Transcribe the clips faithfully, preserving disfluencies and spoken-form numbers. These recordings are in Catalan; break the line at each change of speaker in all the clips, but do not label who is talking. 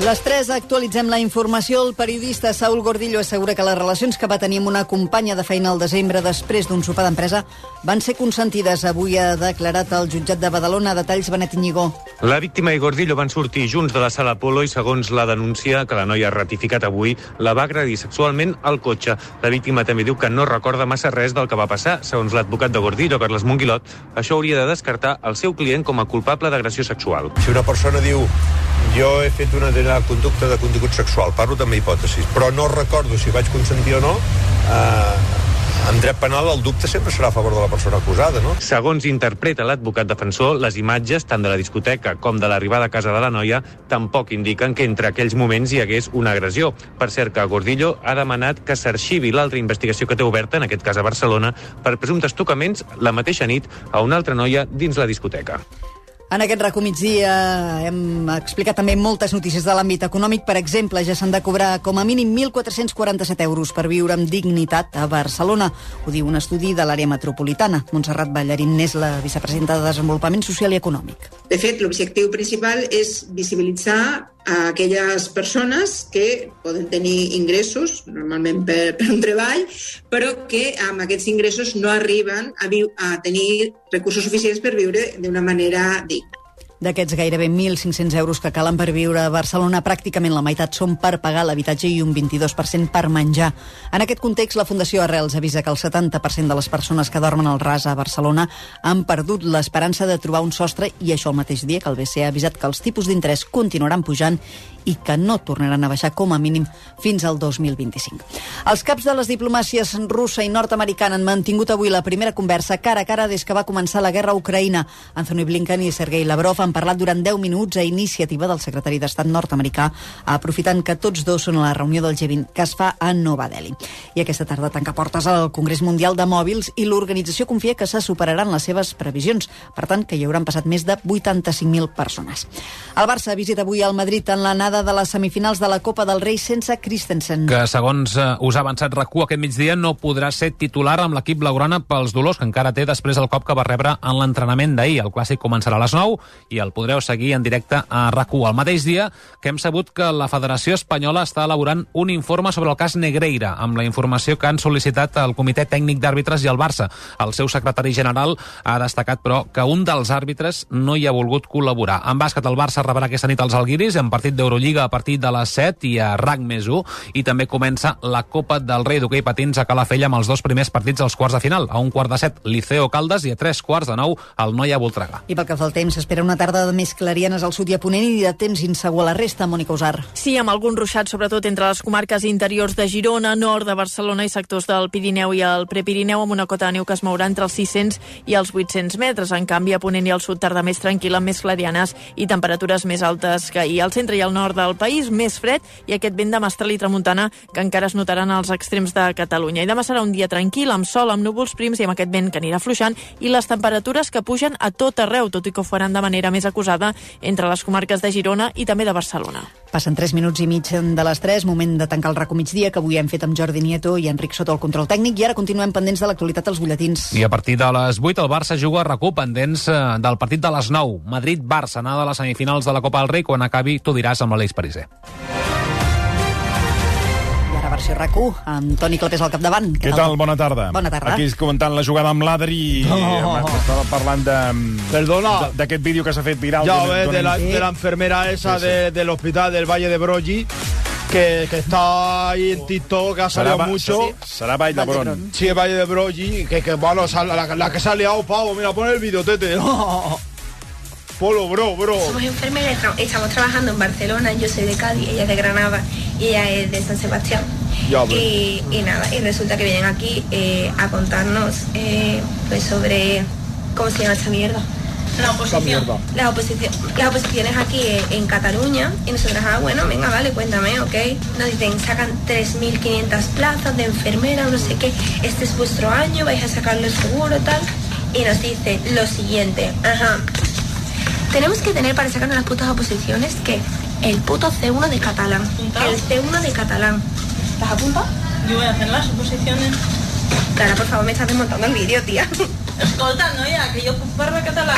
Les tres actualitzem la informació. El periodista Saúl Gordillo assegura que les relacions que va tenir amb una companya de feina al desembre després d'un sopar d'empresa van ser consentides. Avui ha declarat al jutjat de Badalona. Detalls, Benet Iñigó.
La víctima i Gordillo van sortir junts de la sala Apolo i, segons la denúncia que la noia ha ratificat avui, la va agredir sexualment al cotxe. La víctima també diu que no recorda massa res del que va passar. Segons l'advocat de Gordillo, Carles Monguilot, això hauria de descartar el seu client com a culpable d'agressió sexual.
Si una persona diu jo he fet una determinada conducta de contingut sexual, parlo també hipòtesis, però no recordo si vaig consentir o no, eh, en dret penal el dubte sempre serà a favor de la persona acusada, no?
Segons interpreta l'advocat defensor, les imatges, tant de la discoteca com de l'arribada a casa de la noia, tampoc indiquen que entre aquells moments hi hagués una agressió. Per cert, que Gordillo ha demanat que s'arxivi l'altra investigació que té oberta, en aquest cas a Barcelona, per presumptes tocaments la mateixa nit a una altra noia dins la discoteca.
En aquest RAC1 migdia hem explicat també moltes notícies de l'àmbit econòmic. Per exemple, ja s'han de cobrar com a mínim mil quatre-cents quaranta-set euros per viure amb dignitat a Barcelona. Ho diu un estudi de l'àrea metropolitana. Montserrat Ballarín és la vicepresidenta de Desenvolupament Social i Econòmic.
De fet, l'objectiu principal és visibilitzar a aquelles persones que poden tenir ingressos, normalment per, per un treball, però que amb aquests ingressos no arriben a, viu, a tenir recursos suficients per viure d'una manera digna.
D'aquests gairebé mil cinc-cents euros que calen per viure a Barcelona, pràcticament la meitat són per pagar l'habitatge i un vint-i-dos per cent per menjar. En aquest context, la Fundació Arrels avisa que el setanta per cent de les persones que dormen al ras a Barcelona han perdut l'esperança de trobar un sostre, i això el mateix dia que el B C E ha avisat que els tipus d'interès continuaran pujant i que no tornaran a baixar com a mínim fins al dos mil vint-i-cinc. Els caps de les diplomàcies russa i nord-americana han mantingut avui la primera conversa cara a cara des que va començar la guerra a Ucraïna. Anthony Blinken i Sergei Lavrov han parlat durant deu minuts a iniciativa del secretari d'Estat nord-americà, aprofitant que tots dos són a la reunió del G vint que es fa a Nova Delhi. I aquesta tarda tanca portes al Congrés Mundial de Mòbils i l'organització confia que se superaran les seves previsions. Per tant, que hi hauran passat més de vuitanta-cinc mil persones. El Barça visita avui al Madrid en l'anada de les semifinals de la Copa del Rei sense Christensen.
Que, segons eh, us ha avançat RAC1 aquest migdia, no podrà ser titular amb l'equip blaugrana pels dolors que encara té després del cop que va rebre en l'entrenament d'ahir. El clàssic començarà a les nou i el podreu seguir en directe a RAC1. El mateix dia que hem sabut que la Federació Espanyola està elaborant un informe sobre el cas Negreira, amb la informació que han sol·licitat el Comitè Tècnic d'Àrbitres i el Barça. El seu secretari general ha destacat, però, que un dels àrbitres no hi ha volgut col·laborar. En bàsquet, el Barça rebrà aquesta nit els Alguiris en partit d'Eurolliga a partir de les set i a RAC més u, i també comença la Copa del Rei d'hoquei patins a Calafell amb els dos primers partits als quarts de final. A un quart de set, Liceo Caldes, i a tres quarts de nou, el Noia Voltregà.
I pel que fa al temps, s'espera una tarda de més clarianes al sud i a ponent i de temps insegur a la resta. Mònica Usar.
Sí, amb algun ruixat, sobretot entre les comarques interiors de Girona, nord de Barcelona i sectors del Pirineu i el Prepirineu, amb una cota de neu que es mourà entre els sis-cents i els vuit-cents metres. En canvi, a ponent i al sud, tarda més tranquil·la, amb més clarianes i temperatures més altes que ahir. Al centre i al nord del país, més fred, i aquest vent de mestral i tramuntana que encara es notaran als extrems de Catalunya. I demà serà un dia tranquil, amb sol, amb núvols prims i amb aquest vent que anirà fluixant, i les temperatures que pugen a tot arreu, tot i que ho faran de manera més acusada entre les comarques de Girona i també de Barcelona.
Passen tres minuts i mig de les tres, moment de tancar el RAC1 migdia, que avui hem fet amb Jordi Nieto i Enric Soto al control tècnic, i ara continuem pendents de l'actualitat als butlletins.
I a partir de les vuit el Barça juga a RAC1 pendents del partit de les nou. Madrid-Barça, anada a les semifinals de la Copa del Rei. Quan acabi, t'ho diràs amb l'Aleix Pariser.
Versió RAC1, amb Toni Clapés al capdavant.
Què, Què tal? Bona tarda.
Bona tarda.
Aquí comentant la jugada amb l'Adri i
no.
estava parlant de...
Perdona.
D'aquest vídeo que s'ha fet viral.
Ya ves, de la, de la enfermera esa sí, sí. De, del hospital del Valle de Broggi, que, que está ahí en TikTok, que ha salido
serà,
mucho.
Sí, serà Vall d'Hebron.
Sí, el Valle de Broggi, que, que bueno, la, la que se ha liado, pavo, mira, pon el vídeo, tete. Polo, bro, bro.
Somos enfermeras, estamos trabajando en Barcelona, yo soy de Cádiz, ella es de Granada y ella es de San Sebastián.
Ya,
y, y nada, y resulta que vienen aquí eh, a contarnos eh, pues sobre cómo se llama esta mierda. La oposición. La oposición. Las oposiciones aquí en Cataluña, y nosotras, ah, bueno, venga, vale, cuéntame, ok. Nos dicen, sacan tres mil quinientas plazas de enfermera, no sé qué, este es vuestro año, vais a sacarlo seguro, tal. Y nos dice lo siguiente, ajá. Tenemos que tener para sacarnos las putas oposiciones que el puto C uno de catalán. El C uno de catalán. ¿Las apuntas?
Yo voy a hacer las oposiciones.
Clara, por favor, me estás desmontando el vídeo, tía.
Escolta, noia, que jo puc parlar català.
Que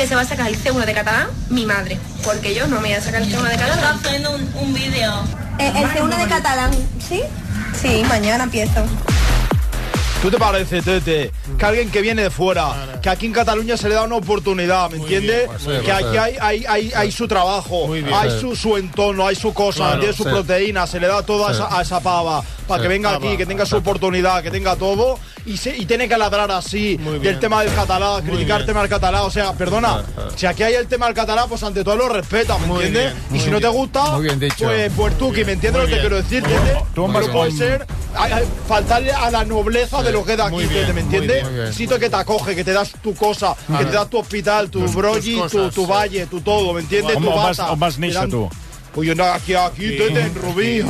que se va a sacar el C uno de catalán mi madre, porque yo no me voy a sacar el C uno de catalán.
Está haciendo un, un vídeo.
Eh, el C uno de catalán, ¿sí? Sí, mañana empiezo.
¿Tú te parece, Tete, que alguien que viene de fuera, que aquí en Cataluña se le da una oportunidad, ¿me entiendes? Que aquí hay, hay, hay, hay su trabajo, hay su, su entorno, hay su cosa,
Claro,
tiene su
sí.
proteína, se le da todo a
Sí.
esa, a esa pava, para
Sí.
que venga
Pava,
aquí, que tenga su
exacto.
oportunidad, que tenga todo, y, se, y tiene que ladrar así
bien.
del tema del catalán, criticar el tema del catalán, o sea, perdona, si aquí hay el tema del catalán, pues ante todo lo respeta, ¿me
Muy
entiendes?
bien,
Y
muy
si no te
bien.
gusta,
Muy bien dicho.
pues, pues tú, que me entiendes lo que te quiero decir, Tete,
Tú
no
vas
puede
con-
ser hay- hay- faltarle a la nobleza de lo que da aquí,
Muy bien,
Tete, ¿me
muy
entiendes?
bien, muy bien.
Sitio que te acoge, que te das tu cosa, que te das tu hospital, tu
Tus-
broggi,
tus
tu,
cosas,
tu
sí.
valle, tu todo, ¿me entiendes?
On,
Tu
on, vas,
bata.
on vas
Te
néixer,
dan-
tu?
Pues jo aquí, aquí, Tete, en Rubí.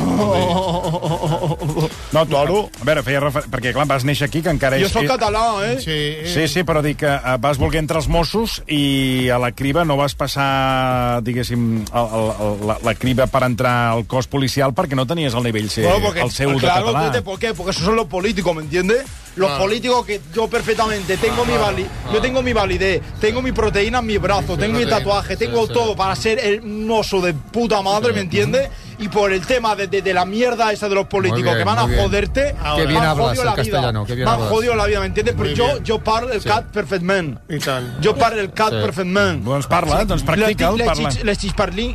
No, tu, claro. A veure, feia refer... perquè, clar, vas néixer aquí, que encara
Jo
és...
soc català, eh?
Sí,
Sí, sí, però dic que eh, vas voler entre els Mossos i a la criba no vas passar, diguéssim, el, el, la, la criba per entrar al cos policial perquè no tenies el nivell C,
Bueno, porque,
el C U de
claro,
català.
Tete, ¿por qué? Porque esos son los políticos, ¿me entiendes? Los
Claro.
políticos que yo perfectamente tengo mi vali yo tengo mi validez, tengo mi proteína en mi brazo, tengo mi
proteína,
tatuaje,
sí,
tengo
sí.
todo para ser el mozo de puta madre, ¿me entiendes? Y por el tema de, de, de la mierda esa de los políticos
bien,
que van a
muy bien.
joderte,
Qué bien
me han
hablas
jodido
el
la vida.
castellano, qué bien
Me han
hablas.
jodido la vida, ¿me entiendes? Pero
Muy
yo,
bien.
yo parlo el
Sí.
cat perfectament.
I tant.
Jo parlo el cat
Sí.
perfectament.
Doncs parla, doncs practica'l,
Les
parla.
tic- Les tic parli.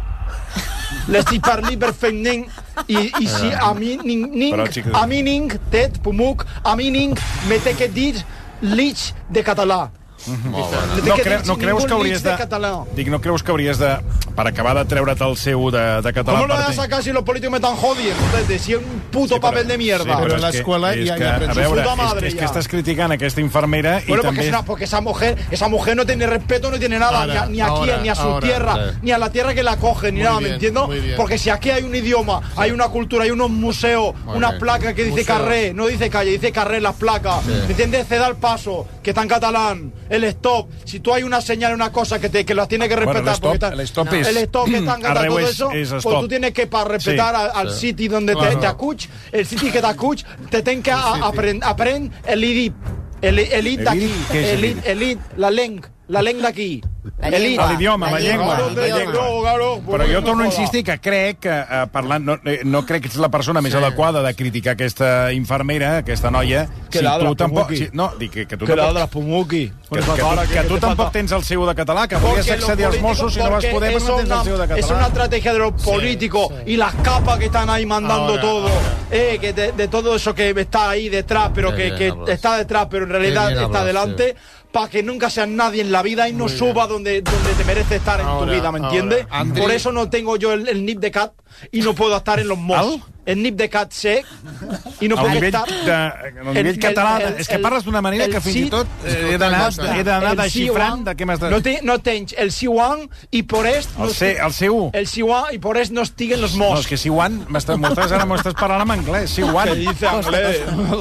Les tic parli perfectament. I, i si a mi ning, ning
Però, xic-
a mi ning, tet, pumuc, a mi ning, me té que dir lich de català.
Molt bé.
Me té
No,
que
cre
dir
no creus
ningún
que hauries
lich
de...
de català.
Dic, no creus que hauries de... Per acabar de treure't el C U de, de català...
¿Cómo lo
per
voy a
ti?
sacar si los políticos me están jodiendo? Tete? Si es un puto
Sí, però-
papel de mierda.
Sí, però
Pero en
és
la
que-
escuela
és
ya-
que,
ya
a
aprendí.
veure,
Su puta
és,
madre
és que
ja.
estàs criticant aquesta infermera
Bueno,
i
porque,
també...
es una- porque esa mujer esa mujer no tiene respeto, no tiene nada,
Ahora,
ni, a, ni aquí,
ahora,
ni a su
ahora,
tierra,
sí.
ni a la tierra que la coge, ni
Muy
nada,
bien,
¿me entiendo?
muy bien.
Porque si aquí hay un idioma, hay una cultura, hay unos museos,
Muy
una
bien.
placa que dice
Museo.
carré, no dice calle, dice carré en las placas,
Sí.
¿me entiendes? Ceda el paso, que está en catalán, el stop, si tú hay una señal, una cosa que te que las tienes que
Bueno,
respetar,
el stop-
porque está-
el stop es-
el stop que está en catalán,
arreu
todo
es-
eso,
es
pues
stop.
tú tienes que para respetar
Sí.
al, al
Sí.
sitio donde te,
Claro.
te acuch, el sitio que te acuch, te tienes que aprender aprend el idioma. El, el it d'aquí,
idioma? Què és
el
el
it, el it, la leng, la leng d'aquí.
La
El
llengua.
it.
L'idioma, la llengua.
Claro,
La
claro,
llengua.
claro,
Però jo torno a insistir que crec que, eh, parlant, no, eh, no crec que ets la persona més
Sí.
adequada de criticar aquesta infermera, aquesta noia.
Que
si
ladra,
tu tampoc...
Pumuqui.
Si, no, dic que, que tu
Que
tampoc...
ladras, Pumuqui.
Que, que, tu, que tu tampoc tens el seu de català, que volies accedir als Mossos i no vas poder perquè no tens el seu de català.
Es una estrategia de los políticos y las capas que están ahí mandando
Ahora,
todo.
ahora.
Eh, que de, de todo eso que está ahí detrás, pero
Qué
que,
bien
que
hablas.
está detrás, pero en realidad
Qué bien
está
hablas,
delante. Para que nunca seas nadie en la vida y no
Muy bien.
suba donde, donde te merece estar en tu
Ahora,
vida, ¿me
ahora.
entiendes?
Andri-
Por eso no tengo yo el, el nip de cat y no puedo estar en los Mossos. El nip de cat sé y no
Al
puedo
nivell,
estar...
de, al
El-
nivell català,
el- el-
és que parles d'una manera
el
que fins
sí-
i tot eh, he d'anar he d'anar
El
desxifrant
C
de què m'has de...
No, te, no tens el C un i por esto...
El C, el C U.
El C un i por esto no estiguen los
No,
Mossos.
és que si Juan, m'estàs ara m'ho estàs parlant en anglès, si Juan.
¿Qué dice inglés?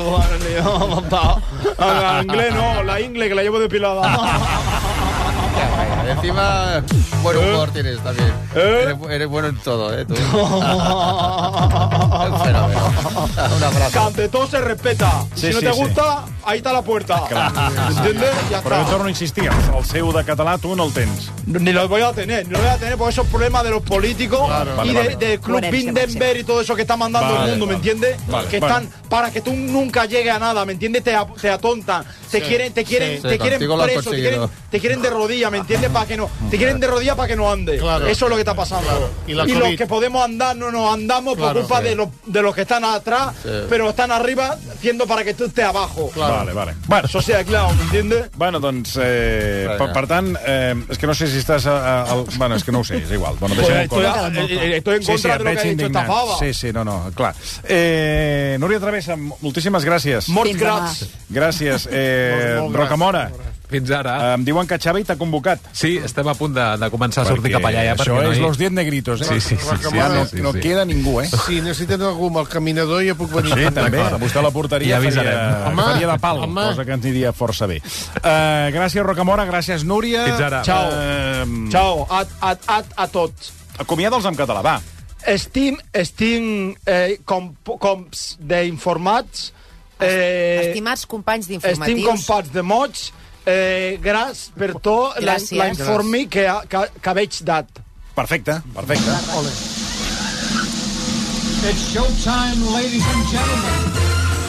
En inglés no, la ingle que la llevo depilada.
Encima, buen humor tienes también.
¿Eh?
Eres, eres bueno en todo, ¿eh? Tú. Fenómeno. Un abrazo.
Que ante todo se respeta.
Sí,
si no
sí,
te
sí.
gusta, ahí está la puerta. ¿Entiendes? Ya
Però jo
está.
torno a insistir, el C U de català tu no el tens.
Ni los voy a tener, ni los voy a tener porque esos problemas de los políticos
Claro.
y
Vale,
de-
vale.
del Club
Coherencia
Bilderberg y todo eso que está mandando
Vale,
el mundo, ¿me
vale.
entiendes?
Vale,
que
bueno.
están para que tú nunca llegues a nada, ¿me entiendes? Te, a- te atontan, te quieren, te quieren,
sí,
te quieren
contigo lo han
preso, te quieren,
conseguido.
te quieren de rodillas, ¿me entiendes? Para que no, te quieren de rodillas para que no ande.
Claro.
Eso es lo que está pasando.
Claro. Y la
Y los
COVID.
que podemos andar no nos andamos por
Claro,
culpa
sí.
de los de los que están atrás,
Sí.
pero están arriba haciendo para que tú estés abajo.
Vale, vale. Bueno,
Eso sea claro, ¿me entiendes?
bueno doncs, eh, per, per tant, eh, és que no sé si estàs... A, a, al, bueno, és que no ho sé, és igual. Bueno,
Pues
deixem-ho
estoy,
córrer.
a- eh, estoy en
Sí, sí,
contra
et
de lo
veig
que ha dicho esta
indignat.
fava.
Sí, sí, no, no, clar. Eh, Núria Travessa, moltíssimes gràcies.
Morts
Fins demà.
grats.
Gràcies. Eh,
Molt, molt
Rocamora,
Fins ara.
eh, em diuen que Xavi t'ha convocat.
Sí, estem a punt de, de començar a sortir
Perquè
cap allà ja.
Això
perquè
és
no hi-
los diez negritos, eh?
Sí, sí, sí, sí,
Ja
sí,
no,
sí,
no
sí.
queda ningú, eh?
Si necessiten algú amb el caminador, ja puc venir.
Sí, també. Vostè a la porteria
Ja
faria,
avisarem.
Home,
faria de pal,
home.
cosa que ens aniria força bé. Uh, gràcies, Rocamora, gràcies, Núria.
Fins ara.
Ciao.
Uh,
Ciao, a, a, a, a tots.
Acomiada'ls en català, va.
Estim, estim eh, com, coms d'informats, eh,
Estimats companys
estim
d'informatius,
companys de mots eh, gràcies per tot l'informe que, que, que veig dat.
Perfecte, perfecte.
Ole.
It's showtime, ladies and gentlemen.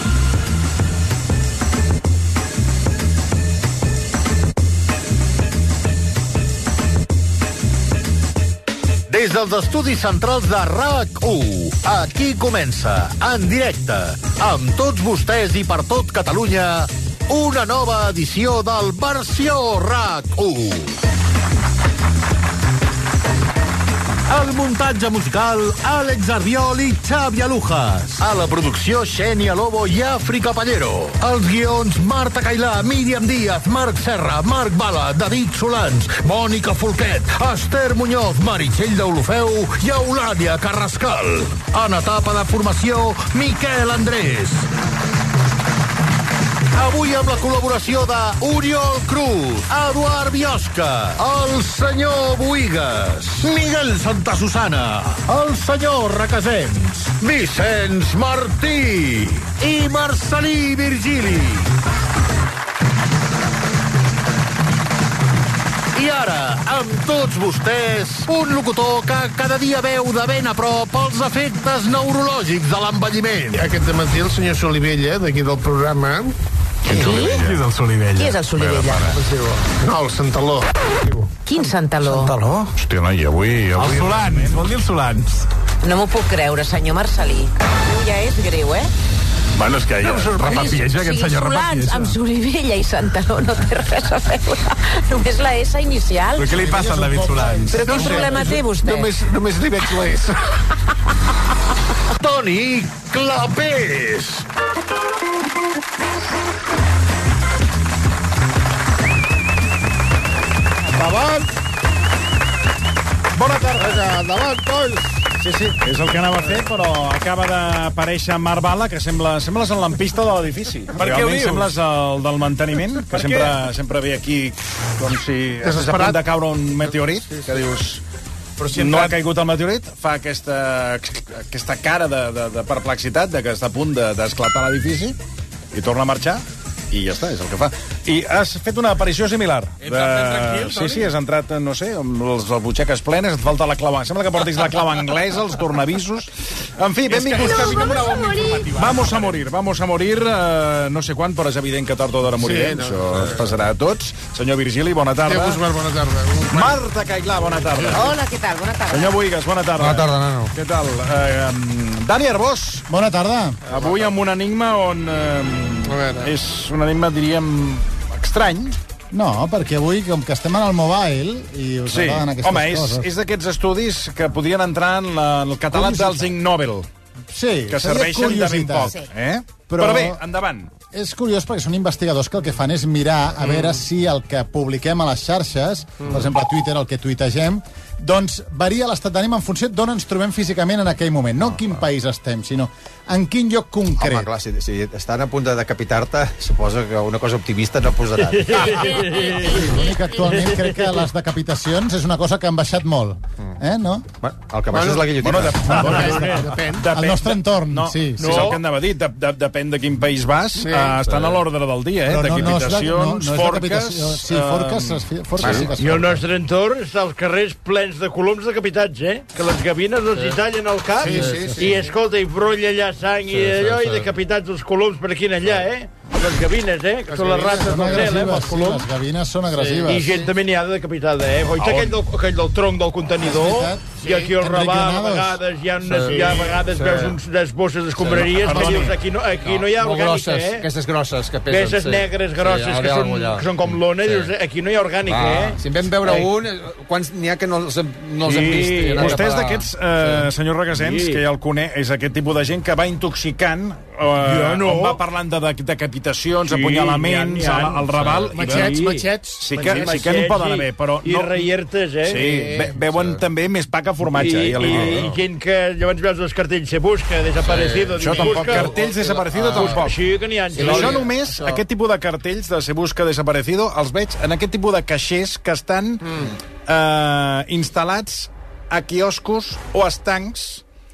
Des dels estudis centrals de R A C u, aquí comença, en directe, amb tots vostès i per tot Catalunya, una nova edició del Versió R A C u. El muntatge musical, Àlex Arbiol i Xavi Alujas. A la producció, Xènia Lobo i Àfrica Pallero. Els guions, Marta Cailà, Míriam Díaz, Marc Serra, Marc Bala, David Solans, Mònica Folquet, Esther Muñoz, Meritxell d'Olofeu i Eulàlia Carrascal. En etapa de formació, Miquel Andrés. Avui amb la col·laboració de Oriol Cruz, Eduard Biosca, el senyor Boïgues, Miguel Santasusana, el senyor Requesens, Vicenç Martí i Marcelí Virgili. I ara, amb tots vostès, un locutor que cada dia veu de ben a prop els efectes neurològics de l'envelliment.
Aquest dematí el senyor Solivella, d'aquí del programa...
Qui? Qui és el Solivella? Qui és el Solivella?
No, el Santaló.
Quin Santaló?
Santaló?
Hòstia, noi, avui...
avui...
El Solans, vol dir el Solans.
No m'ho puc creure, senyor Marcelí. Ja és greu, eh?
Bueno, és que ja repapieja, aquest senyor repapieja.
Solans amb Solivella i Santaló no té res a veure. Només la S inicial.
Però què li passa al David Solans?
Però quin problema té vostè?
Només, només li veig la S.
Toni Clapés.
Endavant! Bona tarda! Endavant, Toys!
Sí, sí, és el que anava a fer, però acaba d'aparèixer Marc Bala, que sembla, sembles el lampista de l'edifici.
Per què ho dius?
Sembles el del manteniment, que sempre, sempre ve aquí com si estàs a punt de caure un meteorit, que dius... Però si no ha caigut el meteorit, fa aquesta, aquesta cara de, de, de perplexitat, de que està a punt d'esclatar de, l'edifici, i torna a marxar, i ja està, és el que fa. I has fet una aparició similar.
Ets de... ben tranquil,
Sí, sí, has entrat, no sé, amb les, les butxaques plenes, et falta la clau... Sembla que portis la clau anglesa, els tornavisos... En fi, benvinguts.
No, vamos a morir.
Vamos a morir, vamos a morir, eh, no sé quan, però és evident que tard o d'hora morirem. Sí, no, això es passarà a tots. Senyor Virgili, bona tarda.
Déu, bona tarda.
Marta Cailà, bona tarda.
Hola, què tal? Bona tarda.
Senyor Boïgues, bona tarda.
Bona tarda, nano.
Què tal? Eh, Dani Arbós.
Bona tarda.
Avui amb un enigma on... Eh, és un enigma, diríem, estrany.
No, perquè avui, com que estem en el mobile i us
sí.
agraden aquestes
Home, és,
coses...
és d'aquests estudis que podien entrar en la, el catàleg dels Ig Nobel.
Sí,
que serveixen de ben poc.
Sí.
Eh? Però, Però bé, endavant.
És curiós perquè són investigadors que el que fan és mirar a veure mm. si el que publiquem a les xarxes, mm. per exemple a Twitter, el que tuitegem, doncs varia l'estat d'ànim en funció d'on ens trobem físicament en aquell moment. No en quin país estem, sinó en quin lloc concret.
Home, clar, si, si estan a punt de decapitar-te, suposo que una cosa optimista no posaran.
L'únic que actualment crec que les decapitacions és una cosa que han baixat molt. Eh, no?
Bueno, el que baixa bueno, és la guillotina.
Bueno, depèn, depèn, depèn, depèn.
El nostre entorn,
no,
sí.
No, és el que anava a dir. De, de, depèn de quin país vas, sí, uh, estan sí. a l'ordre del dia, eh?
Però no,
decapitacions,
no, no, no
forques...
Sí, forques, uh, forques sí que es
I el nostre entorn està als carrers plens de coloms decapitats, eh? Que les gavines els sí. hi tallen al cap
sí, sí, sí.
i, escolta, i brolla allà sang sí, i allò, sí, sí. i decapitats els coloms per aquí en allà, eh? Les gavines, eh? Que les són les rates del cel, eh? Els
sí, les gavines són agressives.
Sí. I gent també n'hi ha de decapitada, eh? Oita, aquell, del, aquell del tronc del contenidor, sí. i aquí al Raval, a vegades, hi ha, unes, sí. hi ha a vegades sí. veus uns, unes bosses d'escombraries sí. que dius, aquí no, aquí no hi ha orgànica,
grosses,
eh?
Aquestes grosses que pesen.
Aquestes sí. negres grosses sí, que, són, que són com lona, sí. dius, aquí no hi ha orgànica, ah. eh?
Si en vam veure eh. un, quants n'hi ha que no els, no els hem vist?
Sí. Vostè és d'aquests, eh, senyor Requesens, sí. que ja el coneix, és aquest tipus de gent que va intoxicant, eh, no. on va parlant de decapitacions, sí, apunyalaments, ha, ha, al Raval...
Matxets, matxets...
Sí que, sí que n'hi poden haver, però...
I no, reiertes, eh?
Sí, ve, veuen sí. també més pa que formatge.
I, i, i, i gent que llavors veus els cartells se busca, desaparecido...
Sí. Això tampoc, busca, cartells desaparecido ah, tampoc.
Sí, que n'hi ha.
Sí, això només, això. Aquest tipus de cartells de se busca desaparecido, els veig en aquest tipus de caixers que estan mm. eh, instal·lats a quioscos o estancs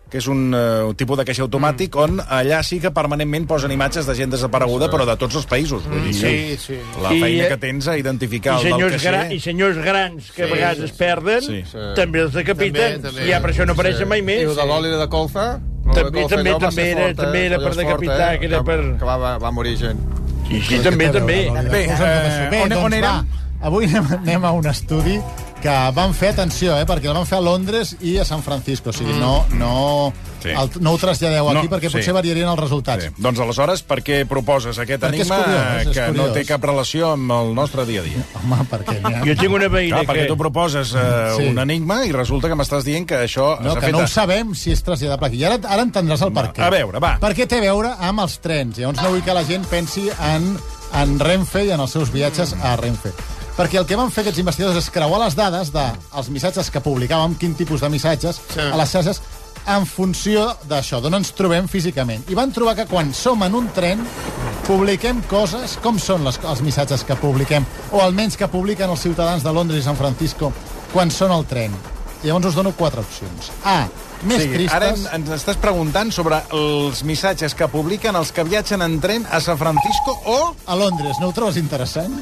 que és un uh, tipus de caixa automàtic, mm. on allà sí que permanentment posen imatges de gent desapareguda, sí. però de tots els països. Vull dir,
sí, sí.
La feina I, que tens a identificar el del caixer...
Gra I senyors grans que sí, a vegades es perden, sí. també els decapiten, també, també. I ja per això no apareixen sí. mai més.
I el de l'oli de colza...
També, també, també, era, fort, també era per decapitar, eh? que era per...
Que va, va morir gent.
Sí, sí, també, també.
Bé, eh, on, on érem? Avui anem, anem a un estudi que van fer, atenció, eh, perquè el van fer a Londres i a San Francisco. O sigui, no, no, sí. el, no ho traslladeu aquí no, perquè potser sí. variarien els resultats.
Sí. Doncs aleshores, per què proposes aquest perquè enigma curiós, que no té cap relació amb el nostre dia a dia?
Home, per què? Ha...
Jo tinc una veïna
Clar, que... Perquè tu proposes uh, sí. un enigma i resulta que m'estàs dient que això...
No, que fet... no ho sabem si és traslladable aquí. I ara, ara entendràs el per què.
A veure, va.
Perquè té a veure amb els trens. Llavors no vull que la gent pensi en, en Renfe i en els seus viatges a Renfe. Perquè el que van fer aquests investigadors és creuar les dades dels missatges que publicàvem, quin tipus de missatges, sí. a les xarxes, en funció d'això, d'on ens trobem físicament. I van trobar que quan som en un tren, publiquem coses, com són les, els missatges que publiquem, o almenys que publiquen els ciutadans de Londres i San Francisco quan són al tren. Llavors us dono quatre opcions. A, més sí, tristes...
Ara ens estàs preguntant sobre els missatges que publiquen els que viatgen en tren a San Francisco o...
A Londres. No ho trobes interessant?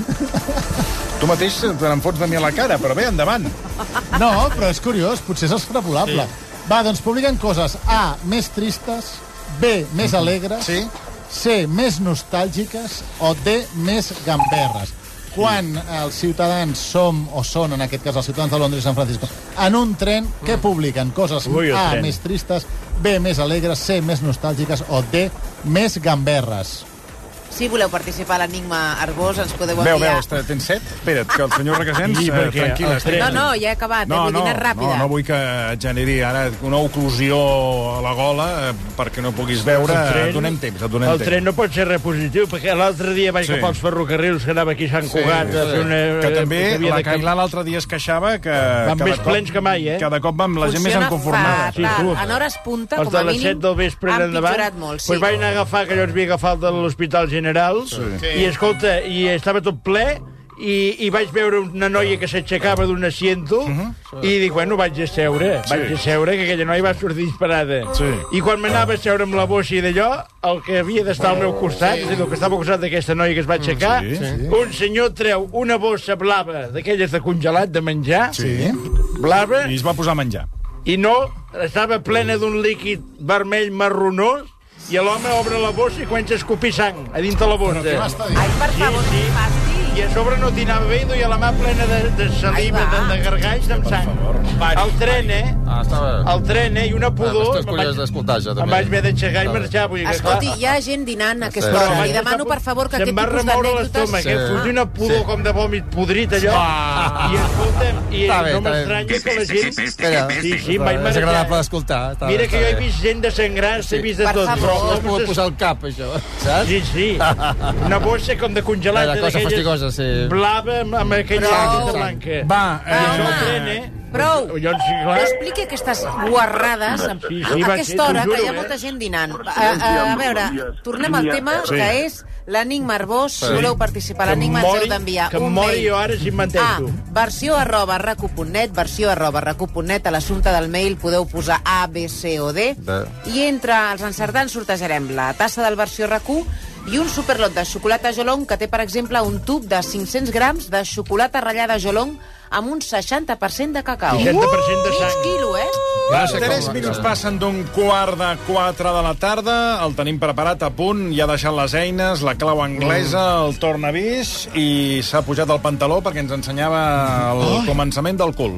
Tu mateix te n'enfots de mi a la cara, però bé, endavant.
No, però és curiós, potser és extrapolable. Sí. Va, doncs publiquen coses A, més tristes, B, més alegres, sí. C, més nostàlgiques o D, més gamberres. Quan els ciutadans som, o són, en aquest cas, els ciutadans de Londres i San Francisco, en un tren, què publiquen? Coses Ui, A, tren. més tristes, B, més alegres, C, més nostàlgiques o D, més gamberres.
Si voleu participar a l'Enigma Arbós, ens podeu enviar...
Veu, veu, tens set? Espera't, que el senyor Requesens... Sí, eh, tranquil·la.
No, no, ja he acabat,
no,
eh, vull dir anar ràpida.
No, no vull que et generi ara una oclusió a la gola eh, perquè no puguis veure. Tren, et donem temps, et donem
el temps. El tren no pot ser repositiu, perquè l'altre dia vaig sí. cap als ferrocarrils que anava aquí a Sant Cugat sí, a fer una...
Que també que la Cailà l'altre dia es queixava que...
Van més plens que mai, eh?
Cada cop amb la gent més enconformada.
Funciona fatal. En hores punta, com a mínim,
els de les set del vespre han
empitjorat molt.
Doncs vaig anar a agafar, que allò ens havia agafat de l'Hospital General, i escolta, i estava tot ple i, i vaig veure una noia que s'aixecava d'un asiento uh -huh. i dic, bueno, vaig a seure sí. vaig a seure, que aquella noia va sortir disparada sí. i quan m'anava a seure amb la bossa i d'allò, el que havia d'estar al meu costat, sí. és a dir, el que estava al costat d'aquesta noia que es va aixecar, sí. Sí. un senyor treu una bossa blava d'aquelles de congelat de menjar,
sí.
blava,
i es va posar a menjar
i no, estava plena d'un líquid vermell marronós, i l'home obre la bossa i comença a escopir sang a dintre la bossa.
Ai, per favor, sí, sí. Fàstic.
I a sobre no t'anava bé i duia la mà plena de, de saliva, de, de gargalls amb sang. El tren, eh?
Ah, estava...
El tren, eh? I una pudor...
Ah, estàs curiós d'escoltar, ja, també.
Em vaig haver d'aixecar i marxar. Vull dir que,
escolti, hi ha gent dinant a aquesta hora. I demano, per favor, que aquest tipus d'anècdotes...
Se'm va remoure una pudor com de vòmit podrit, allò. I escolta'm, i no m'estranya que la gent... Sí, sí, em vaig marejar.
És agradable d'escoltar.
Mira que jo he vist gent de sangrar, he vist de tot.
Però no es pot posar al cap, això, saps?
Sí, sí. Una bossa com de congelat.
Una cosa fastigosa, sí.
Blava amb aquella jaqueta blanca.
Va,
eh...
Prou! Expliqui aquestes guarrades sí, sí, a aquesta hora, que hi ha molta gent dinant. A, a, a veure, tornem al tema, sí. que és l'Enigma Arbós. Si sí. voleu participar a l'Enigma, ens heu d'enviar un mail.
Que mori jo ara si m'entento.
A, versió arroba racu punt net, versió arroba racu punt net. A l'assumpte del mail podeu posar A, B, C o D. I entre els encertants sortejarem la tassa del versió RAC1 i un superlot de xocolata Jolong que té, per exemple, un tub de cinc-cents grams de xocolata ratllada Jolong amb un seixanta per cent de cacau.
seixanta per cent de sang.
Mig quilo, eh?
Va, tres minuts passen d'un quart de quatre de la tarda, el tenim preparat a punt, ja ha deixat les eines, la clau anglesa, el tornavís, i s'ha pujat el pantaló perquè ens ensenyava el oh. començament del cul.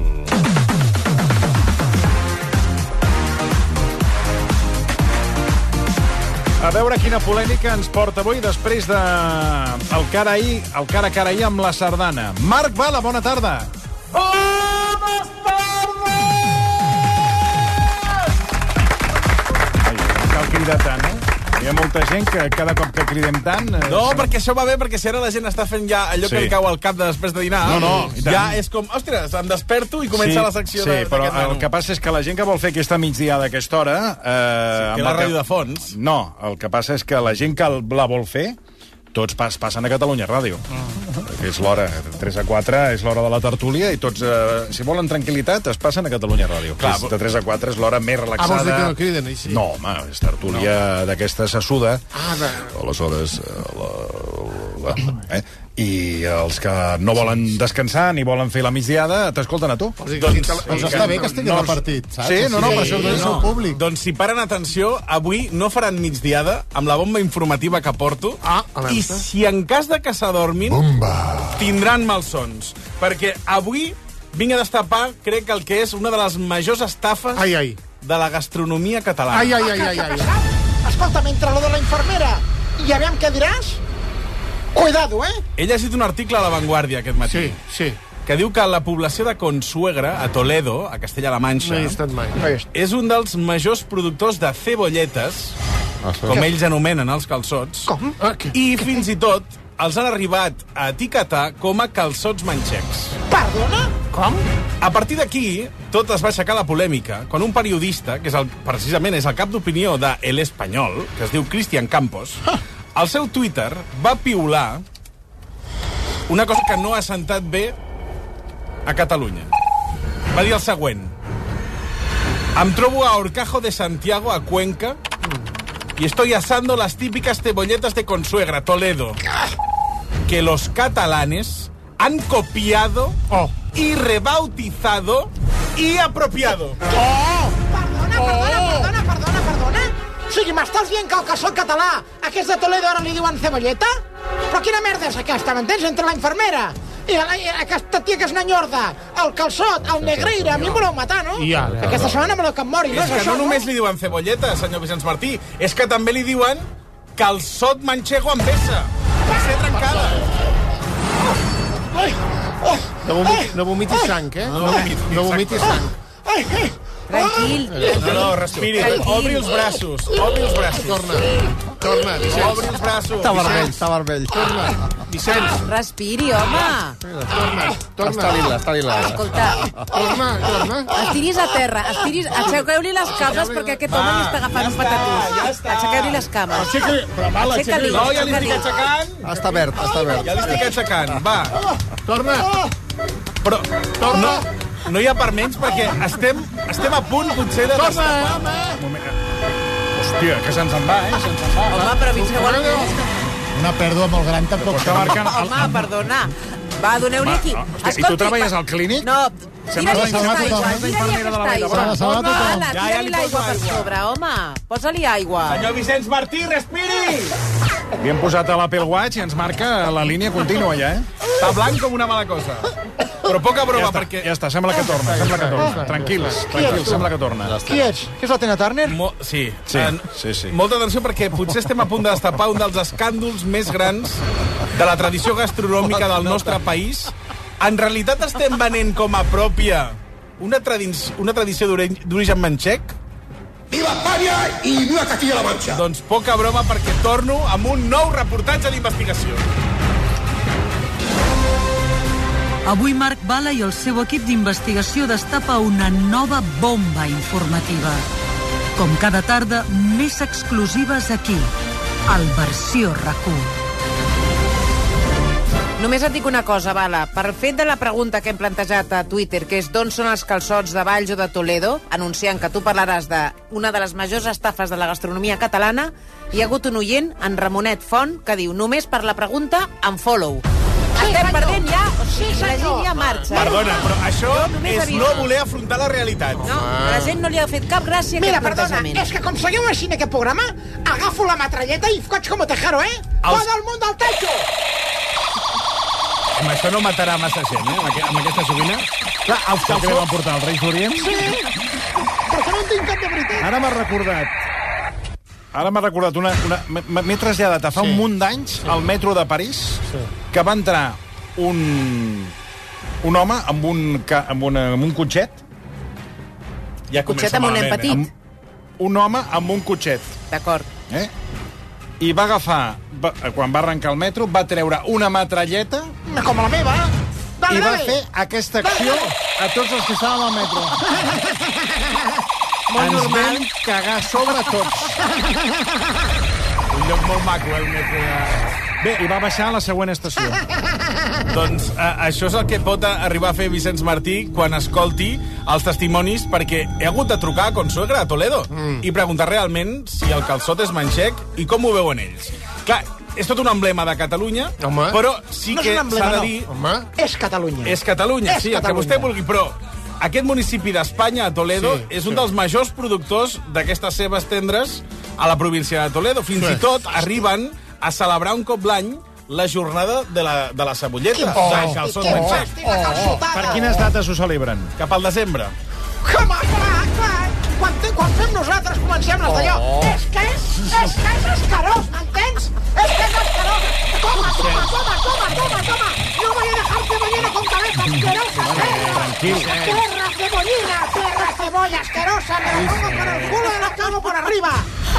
A veure quina polèmica ens porta avui després de el cara ahir, el cara a cara ahir amb la sardana. Marc Bala, bona tarda.
Bones tardes!
Ai, no cal cridar tant, eh? Hi ha molta gent que cada cop que cridem tant... Eh,
no, som... perquè això va bé, perquè si ara la gent està fent ja allò sí. que li cau al cap de després de dinar...
No, no,
ja és com, ostres, em desperto i comença
sí,
la secció
sí,
d'aquest
però
menú.
El que passa és que la gent que vol fer aquesta migdiada a aquesta hora... Eh,
sí, que la ràdio que... de fons.
No, el que passa és que la gent que la vol fer, tots pas, passen a Catalunya Ràdio. Mm. que és l'hora, tres a quatre, és l'hora de la tertúlia, i tots, eh, si volen tranquil·litat, es passen a Catalunya Ràdio. Clar, de tres a quatre és l'hora més relaxada.
Ah, vols dir que no criden, així?
No, home, és tertúlia no. d'aquesta sassuda.
Ah, de...
Aleshores, la, la, eh? I els que no volen descansar ni volen fer la migdiada, t'escolten a tu.
Doncs, doncs, doncs està bé que estigui no, repartit, saps?
Sí, no, no,
sí,
per això
sí,
és
no.
el públic.
Doncs si paren atenció, avui no faran migdiada amb la bomba informativa que porto,
ah,
i si en cas de que s'adormin, tindran malsons. Perquè avui vinc a destapar, crec que el que és una de les majors estafes
ai, ai.
de la gastronomia catalana.
Ai, ai, ai, ai, ai. Escolta, mentre lo de la infermera, i aviam què diràs? Cuidado, eh?
He llegit un article a La Vanguardia aquest matí.
Sí, sí.
Que diu que la població de Consuegra, a Toledo, a Castella-La Manxa,
no hi he estat mai.
és un dels majors productors de cebolletes, ah, sí. com ells anomenen els calçots,
com? Ah,
i fins i tot els han arribat a etiquetar com a calçots manxecs.
Perdona? Com?
A partir d'aquí, tot es va aixecar la polèmica quan un periodista, que és el, precisament és el cap d'opinió de El Espanyol, que es diu Cristian Campos, ah. al seu Twitter va piular una cosa que no ha sentat bé a Catalunya. Va dir el següent: em trobo a Horcajo de Santiago, a Cuenca, y estoy asando las típicas cebolletas de Consuegra, Toledo, que los catalanes han copiado oh. y rebautizado y apropiado.
Oh! Perdona, perdona, perdona, perdona, perdona. O sigui, m'estàs dient que el calçot català, aquest de Toledo, ara li diuen cebolleta? Però quina merda és aquesta, m'entens? Entre la infermera i, la, i aquesta tia que és una nyorda, el calçot, el negreira, a mi em voleu matar, no? Ja, ja, aquesta setmana me voleu que em mori, no
és,
és
que
això,
no només li diuen cebolleta, senyor Vicenç Martí, és que també li diuen calçot manchego amb peça. Va ser trencada.
Ai, ai, no, vomit, no vomitis sang, eh? No, no vomitis sang. Ai, ai.
Tranquil.
No, no, respiri. Obri els braços. Obri els braços.
Torna. Torna, Vicenç.
Obri els braços.
Està vermell, està vermell.
Torna. Vicenç.
Respiri, home.
Torna, torna.
Està lila, està lila.
Escolta.
Torna, torna.
Estiris a terra, estiris... Aixequeu-li les cames perquè aquest home li està agafant un patatús.
Ja està.
Aixequeu-li les cames.
Aixeca-li. Però mal,
aixeca-li.
No, ja li estic aixecant.
Està verd, està verd.
Ja li estic aixecant. Va.
Torna.
Però...
Torna.
No, no hi ha per menys perquè estem, estem a punt, potser, de destapar.
Torna,
Hòstia, que se'ns en va, eh? Se'ns en va.
Home, però fins que vol...
Una pèrdua molt gran tampoc.
Està marcant...
Home, perdona. Va, doneu-li aquí.
Hòstia, i tu treballes al clínic?
No,
Sembla
tira-li
que
aquesta
la
aigua, tira-li aquesta aigua.
Salva tothom.
Ala,
Ja, ja li
tira-li l'aigua
poso
per
aigua.
sobre, home. Posa-li aigua.
Senyor Vicenç Martí, respiri!
Li hem posat a l'Apple Watch i ens marca la línia contínua ja, eh?
Està blanc com una mala cosa. Però poca broma,
Ja està,
perquè...
ja està, sembla que torna, sembla que torna. Tranquils, tranquils, sembla que torna.
Qui ets? Que és la Tina Turner?
Mo sí.
Sí,
En-
sí, sí.
Molta atenció perquè potser estem a punt de destapar un dels escàndols més grans de la tradició gastronòmica del nostre país. En realitat estem venent com a pròpia una, tradic una tradició d'ori- d'origen manxec?
¡Viva España y viva Castilla-La Mancha!
Doncs poca broma perquè torno amb un nou reportatge d'investigació.
Avui Marc Bala i el seu equip d'investigació destapa una nova bomba informativa. Com cada tarda, més exclusives aquí, al Versió RAC u.
Només et dic una cosa, Bala. Per fet de la pregunta que hem plantejat a Twitter, que és d'on són els calçots de Valls o de Toledo, anunciant que tu parlaràs d'una de les majors estafes de la gastronomia catalana, hi ha hagut un oient, en Ramonet Font, que diu només per la pregunta, en follow.
Sí,
Estem
senyor.
perdent ja, o sigui,
Sí,
la gent
senyor.
ja marxa.
Perdona, però això
Jo només
és
havia-
no voler afrontar la realitat.
No, a la gent no li ha fet cap gràcia
Mira,
aquest
perdona,
plantejament.
és que com seguiu així en aquest programa, agafo la metralleta i coig com tejero, eh?
Els-
Todo el mundo al techo!
Home, això no matarà massa gent, eh, amb, aqu amb aquesta joguina. Clar, els
Això que li van
calçots...
portar els Reis d'Orient?
Sí, però que no en tinc cap de veritat.
Ara m'ha recordat... Ara m'ha recordat una... una M'he traslladat a fa
Sí.
un munt d'anys al metro de París,
Sí.
que va entrar un... un home amb un, ca- amb una, amb un cotxet.
Ja
Cotxet amb un nen petit.
Amb, un home amb un cotxet.
D'acord.
Eh? I va agafar, va, quan va arrencar el metro, va treure una metralleta
Com la meva. Dale,
i va
dale.
fer aquesta acció a tots els que estàvem al metro.
Molt
Ens
normal.
vam cagar sobre tots.
Un lloc molt maco, eh, el metro de...
Bé, i va baixar a la següent estació.
Doncs eh, això és el que pot arribar a fer Vicenç Martí quan escolti els testimonis, perquè he hagut de trucar a Consuegra a Toledo mm. i preguntar realment si el calçot és manxec i com ho veuen ells. Clar, és tot un emblema de Catalunya, Home. però sí
no
que s'ha de dir...
No. És Catalunya.
És Catalunya,
és
sí,
Catalunya.
el que vostè vulgui, però aquest municipi d'Espanya, Toledo, sí, és un sí. dels majors productors d'aquestes cebes tendres a la província de Toledo. Fins sí. i tot arriben a celebrar un cop l'any la jornada de la, de la cebolleta.
Oh,
del calçot manxec.
Oh, oh, oh.
Per quines dates ho celebren?
Cap al desembre.
Home, clar, clar. Quan, quan fem nosaltres comencem les d'allò. Oh. És que és, és que és escarós, m'entens? És que és escarós. Toma, toma, toma, toma, toma, toma. No voy a dejar cebollina con cabeza asquerosa.
Tranquil.
Perra cebollina, perra cebolla asquerosa. Me la pongo por el culo y la cago por arriba.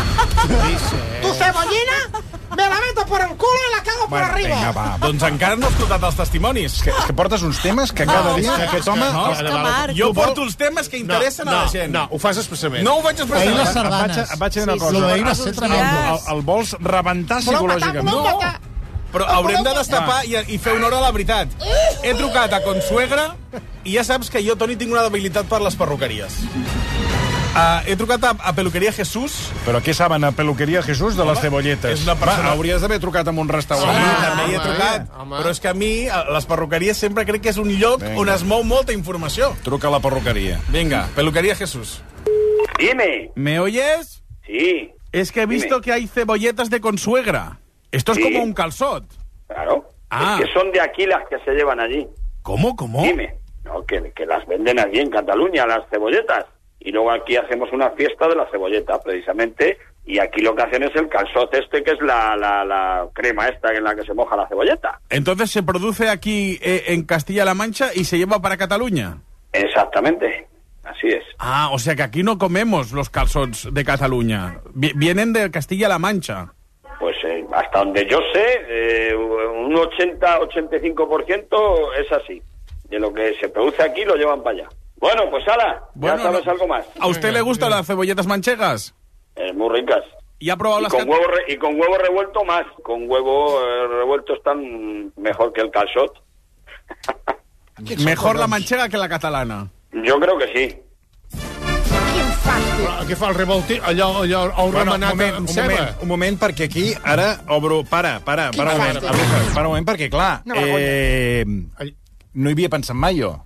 Tu cebollina, me la meto por el culo i la cago por
bueno,
arriba.
Vinga, va.
Doncs encara no he escoltat els testimonis.
És que, és que portes uns temes que cada dia
no,
aquest home...
No,
és que
Marc, jo porto els temes que interessen
no, no,
a la gent.
No, ho fas expressament.
No ho faig expressament.
Ahir les sardanes.
Et vaig dir una
Sí,
cosa.
sí. Lo d'ahir va ser tremendo.
El, el vols rebentar psicològicament.
No, però haurem de destapar i, i fer honor a la veritat. He trucat a Consuegra i ja saps que jo, Toni, tinc una debilitat per les perruqueries. Uh, he trucat a, a Peluqueria Jesús.
Però què saben a Peluqueria Jesús de les cebolletes?
És una persona...
Va, hauries d'haver trucat en un restaurant.
Sí, ah, també hi he trucat. Home. Però és que a mi, a les perruqueries sempre crec que és un lloc Venga. on es mou molta informació.
Truca a la perruqueria.
Vinga, Peluquería Jesús.
Dime.
¿Me oyes?
Sí.
Es que he visto
Dime.
que hay cebolletas de Consuegra. Esto es
Sí.
como un calzot.
Claro.
Ah.
Es que son de aquí las que se llevan allí.
¿Cómo, cómo?
Dime. No, que, que las venden allí en Cataluña, las cebolletas. Y luego aquí hacemos una fiesta de la cebolleta, precisamente, y aquí lo que hacen es el calçot este, que es la, la, la crema esta en la que se moja la cebolleta.
Entonces se produce aquí eh, en Castilla-La Mancha y se lleva para Cataluña.
Exactamente, así es.
Ah, o sea que aquí no comemos los calzots de Cataluña. Vi- vienen de Castilla-La Mancha.
Pues eh, hasta donde yo sé, eh, un ochenta a ochenta y cinco por ciento es así. De lo que se produce aquí lo llevan para allá. Bueno, pues ala,
Bueno,
ya sabes
no.
algo más.
¿A usted le gustan las cebolletas manchegas?
Eh, muy ricas.
¿Y ha probado
Y
las
con,
cat-
huevo re- y con huevo revuelto más. Con huevo eh, revuelto están mejor que el calçot.
Mejor la manchega que la catalana.
Yo creo que sí.
Quin fàstic.
Què fa el revolti? Allò, allò, el
Bueno, un
remenat
moment,
amb
un
ceba.
moment, un moment, perquè aquí ara obro... Para, para, para un moment, Arujas, para un moment, perquè, clar,
Una vergonya.
eh, no hi havia pensat mai, jo.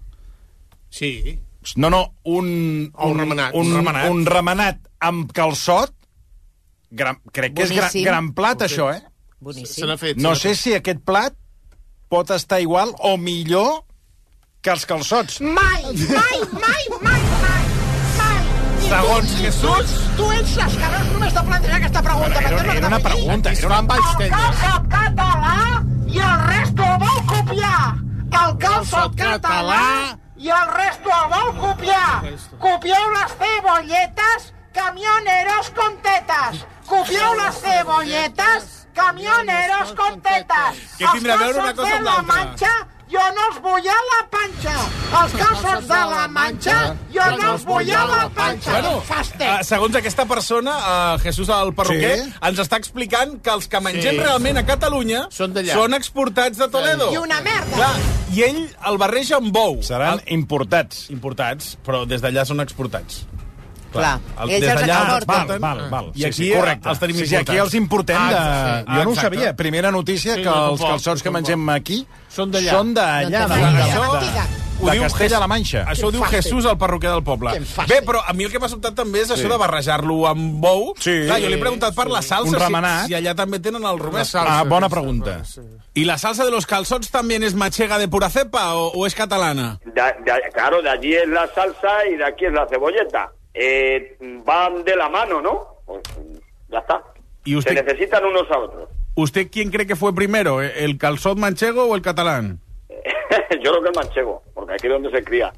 Sí.
No, no, un...
Un remenat.
Un,
Un remenat.
un remenat amb calçot, gran, crec que és gran,
Boníssim.
gran plat,
Sí.
això, eh?
Se
Boníssim.
n'ha fet.
No
se n'ha
sé si aquest plat pot estar igual o millor que els calçots.
Mai, mai, mai, mai, mai, mai. I
Segons
tu-
Jesús...
Tu, tu ets escarós només de plantejar aquesta pregunta.
Era,
m'entens el que
era una
t'ho vull dir?
pregunta. Era una...
Fan valls
El
tendres.
calçot català i el resto ho vol copiar. El calçot català i el resto ho vol copiar. Copieu les cebolletes, camioneros con tetas. Copieu les cebolletes, camioneros con tetas.
Què tindrà a veure una cosa amb
Els calçots de la
l'altra?
Manxa, jo no els vull a la panxa. Els calçots de la Manxa, jo no els vull a la panxa.
Bueno,
Fàstic.
uh, segons aquesta persona, uh, Jesús el perruquer,
Sí.
ens està explicant que els que mengem
Sí.
realment a Catalunya
Són d'allà.
són exportats de Toledo.
I una merda.
Clar, i ell el barreja amb bou.
Seran
El-
importats.
Importats, però des d'allà són exportats.
Clar,
el-
ells
des
els
d'allà
exporten.
Val, val, val.
I aquí els tenim
sí, sí, aquí
importats.
els importem de...
Ah, sí.
Jo no ho
Exacte.
sabia. Primera notícia
Sí,
que
jo
els
tampoc,
calçots
jo
que mengem aquí
Són d'allà.
són d'allà,
No
de,
té
de,
gaire.
Mentida.
de Castella-La Manxa.
Això ho diu
fàstic.
Jesús, el perruquer del poble.
Quin fàstic.
Bé, però a mi el que m'ha sobtat també és això
Sí.
de barrejar-lo amb bou.
Sí.
Clar, jo li he preguntat per la salsa,
Un
si,
remenat.
si allà també tenen el romès.
Ah, bona pregunta.
¿Y la salsa de los calzots también es manchega de pura cepa o, o es catalana?
De- de- claro, de allí es la salsa y de aquí es la cebolleta. Eh, van de la mano, ¿no? Pues ya está.
¿Y usted-
Se necesitan unos a otros.
¿Usted quién cree que fue primero, el calzot manchego o el catalán?
Yo creo que el manchego, porque aquí es donde se cría.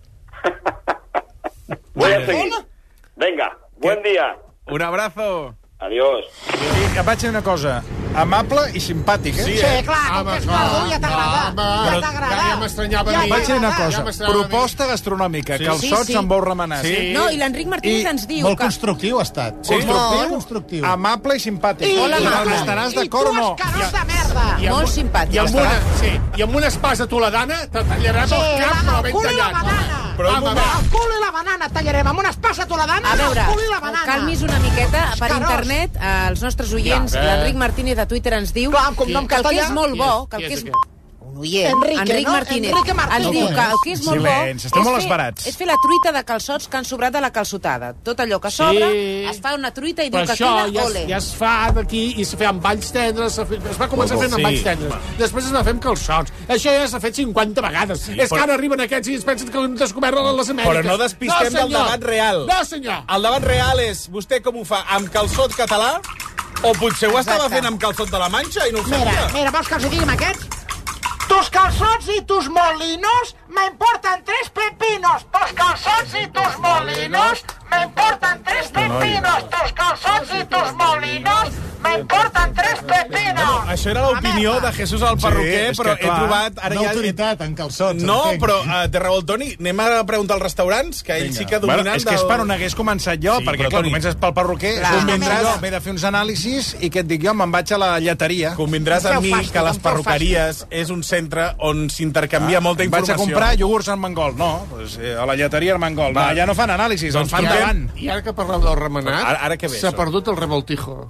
Voy a seguir. Venga, buen día.
Un abrazo.
Adiós.
I et vaig dir una cosa. Amable i simpàtic, eh?
Sí, clar, com que és gordo ja t'agrada. Ja t'agrada.
Ja m'estranyava a mi.
Vaig dir una
Ja
cosa,
m'estranyava a mi.
proposta gastronòmica,
Sí.
calçots
Sí, sí.
amb ous remenats.
Sí. No, i l'Enric Martínez ens diu
Molt
que...
constructiu ha estat.
Sí?
Constructiu, constructiu.
Amable i simpàtic.
I,
Hola,
i,
amable.
Estaràs
i
d'acord o
tu,
no?
escarós de merda.
I amb-
Molt simpàtic.
I amb una, sí, i amb una espasa toledana te tallarem
Sí,
el cap,
amb
però
el
ben
cul i la
tallat.
banana.
Però un
Amb
moment.
el cul i la banana tallarem amb una espasa toledana.
A veure,
el cul i la banana.
calmis una miqueta. Per
Escarós.
internet, eh, els nostres oients,
Ja, eh.
l'Enric Martínez de Twitter ens diu
Clar, amb cognom
que el que
català.
és molt bo, que el
Qui
que
és
és...
aquest?
Un oient,
Enrique,
Enric
no?
Martínez,
Enrique Martínez.
ens diu que el que és molt
Silenci,
bo
estem
és
molt
fer,
esbarats.
és fer la truita de calçots que han sobrat de la calçotada. Tot allò que sobra, es fa una truita i
Però
diu que
això
queda
ja,
ole.
es, ja es fa d'aquí i se fa amb valls tendres, se, fe, es va començar fent amb
Sí.
valls tendres. Després es va fer amb calçots. Això ja s'ha fet cinquanta vegades. Sí, és
però-
que ara arriben aquests i es pensen que hem descobert les Amèriques.
Però no despistem
no,
del debat real.
No, senyor.
El debat real és, vostè com ho fa, amb calçot català? O potser ho estava
Exacte.
fent amb calçot de la Manxa i no ho
Mira,
sabia?
mira, vols que els hi diguin aquests? Tus calzots y tus molinos me importan tres pepinos. Tus calzots y tus molinos me importan tres pepinos. Tus calzots y tus molinos me importan tres pepinos.
Això era l'opinió de Jesús el perruquer,
Sí, és
però
que
he
clar,
trobat... Ara
Una
ja...
autoritat en calçots.
No,
entenc.
però uh, de rebol, Toni, anem a preguntar als restaurants, que ell
Vinga.
sí que dominen
Bueno, és que és per on hagués començat jo,
Sí,
perquè
però,
clar,
Toni,
comences pel perruquer,
Clar.
convindràs,
Jo.
m'he de fer uns anàlisis i que et dic jo, me'n vaig a la lleteria.
Convindràs amb
Feu
mi
fàstic,
que les
em feu
perruqueries és un centre on s'intercanvia molta
Em vaig
informació.
a comprar iogurts en Mangol. No, doncs, eh, a la lleteria Armengol.
Va.
Va, ja no fan anàlisis,
Doncs
els fan
fiquem-
davant.
I ara que parleu del remenat,
Ara- ara què ve,
s'ha
això?
perdut el revoltijo.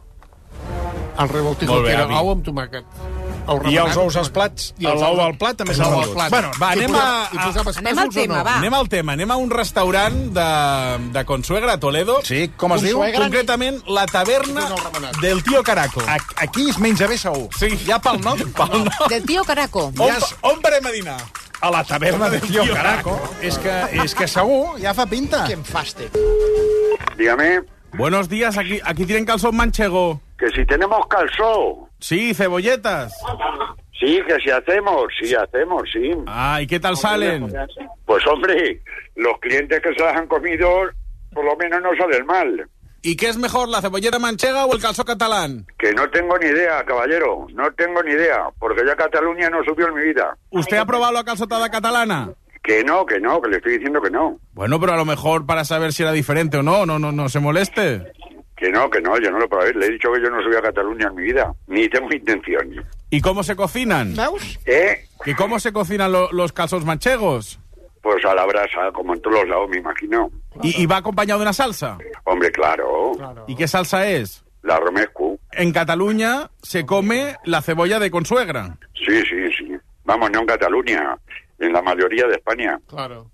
El revoltijo,
Molt bé,
que era
avi.
ou amb tomàquet. Ou
I
remenat
els
amb
ous als
tomàquet.
plats,
I els
l'ou
ous-
al plat també
l'ou
s'ha
al
vendut.
plat.
Bueno, va,
I
anem
posa-
a-
i posaves
Anem al
pèsols o
tema,
no?
va.
Anem al tema, anem a un restaurant de, de Consuegra, a Toledo.
Sí, com es diu?
Consuegra.
Concretament, la taverna
No, el remenat.
del Tío Caraco.
A- Aquí es menja bé segur.
Sí.
Ja pel nom,
Pel nom.
Del tío Caraco.
On,
Ja es-
on parem a dinar?
a la taverna del Tío Caraco. És que, és que segur, ja fa pinta.
Quin fàstic.
Dígame,
Buenos días, aquí, aquí tienen calzón manchego.
que si tenemos calzón.
Sí, cebolletas.
Sí, que si hacemos, sí hacemos, sí.
Ah, ¿y qué tal salen?
Pues hombre, los clientes que se las han comido, por lo menos no salen mal.
¿Y qué es mejor, la cebolleta manchega o el calzón catalán?
Que no tengo ni idea, caballero, no tengo ni idea, porque ya Cataluña no subió en mi vida.
¿Usted ha probado la calzotada catalana?
Que no, que no, que le estoy diciendo que no.
Bueno, pero a lo mejor para saber si era diferente o no, no, no, no se moleste.
Que no, que no, yo no lo probé. Le he dicho que yo no subí a Cataluña en mi vida, ni tengo intención.
¿Y cómo se cocinan?
Veus?
¿Eh?
¿Y cómo se cocinan lo- los calzones manchegos?
Pues a la brasa, como en todos los lados, me imagino.
¿Y, y va acompañado de una salsa?
Hombre, claro,
¿Y qué salsa es?
la romescu.
En Cataluña se come la cebolla de consuegra.
Sí, sí, sí. Vamos, no en Cataluña, en la mayoría de España.
Claro.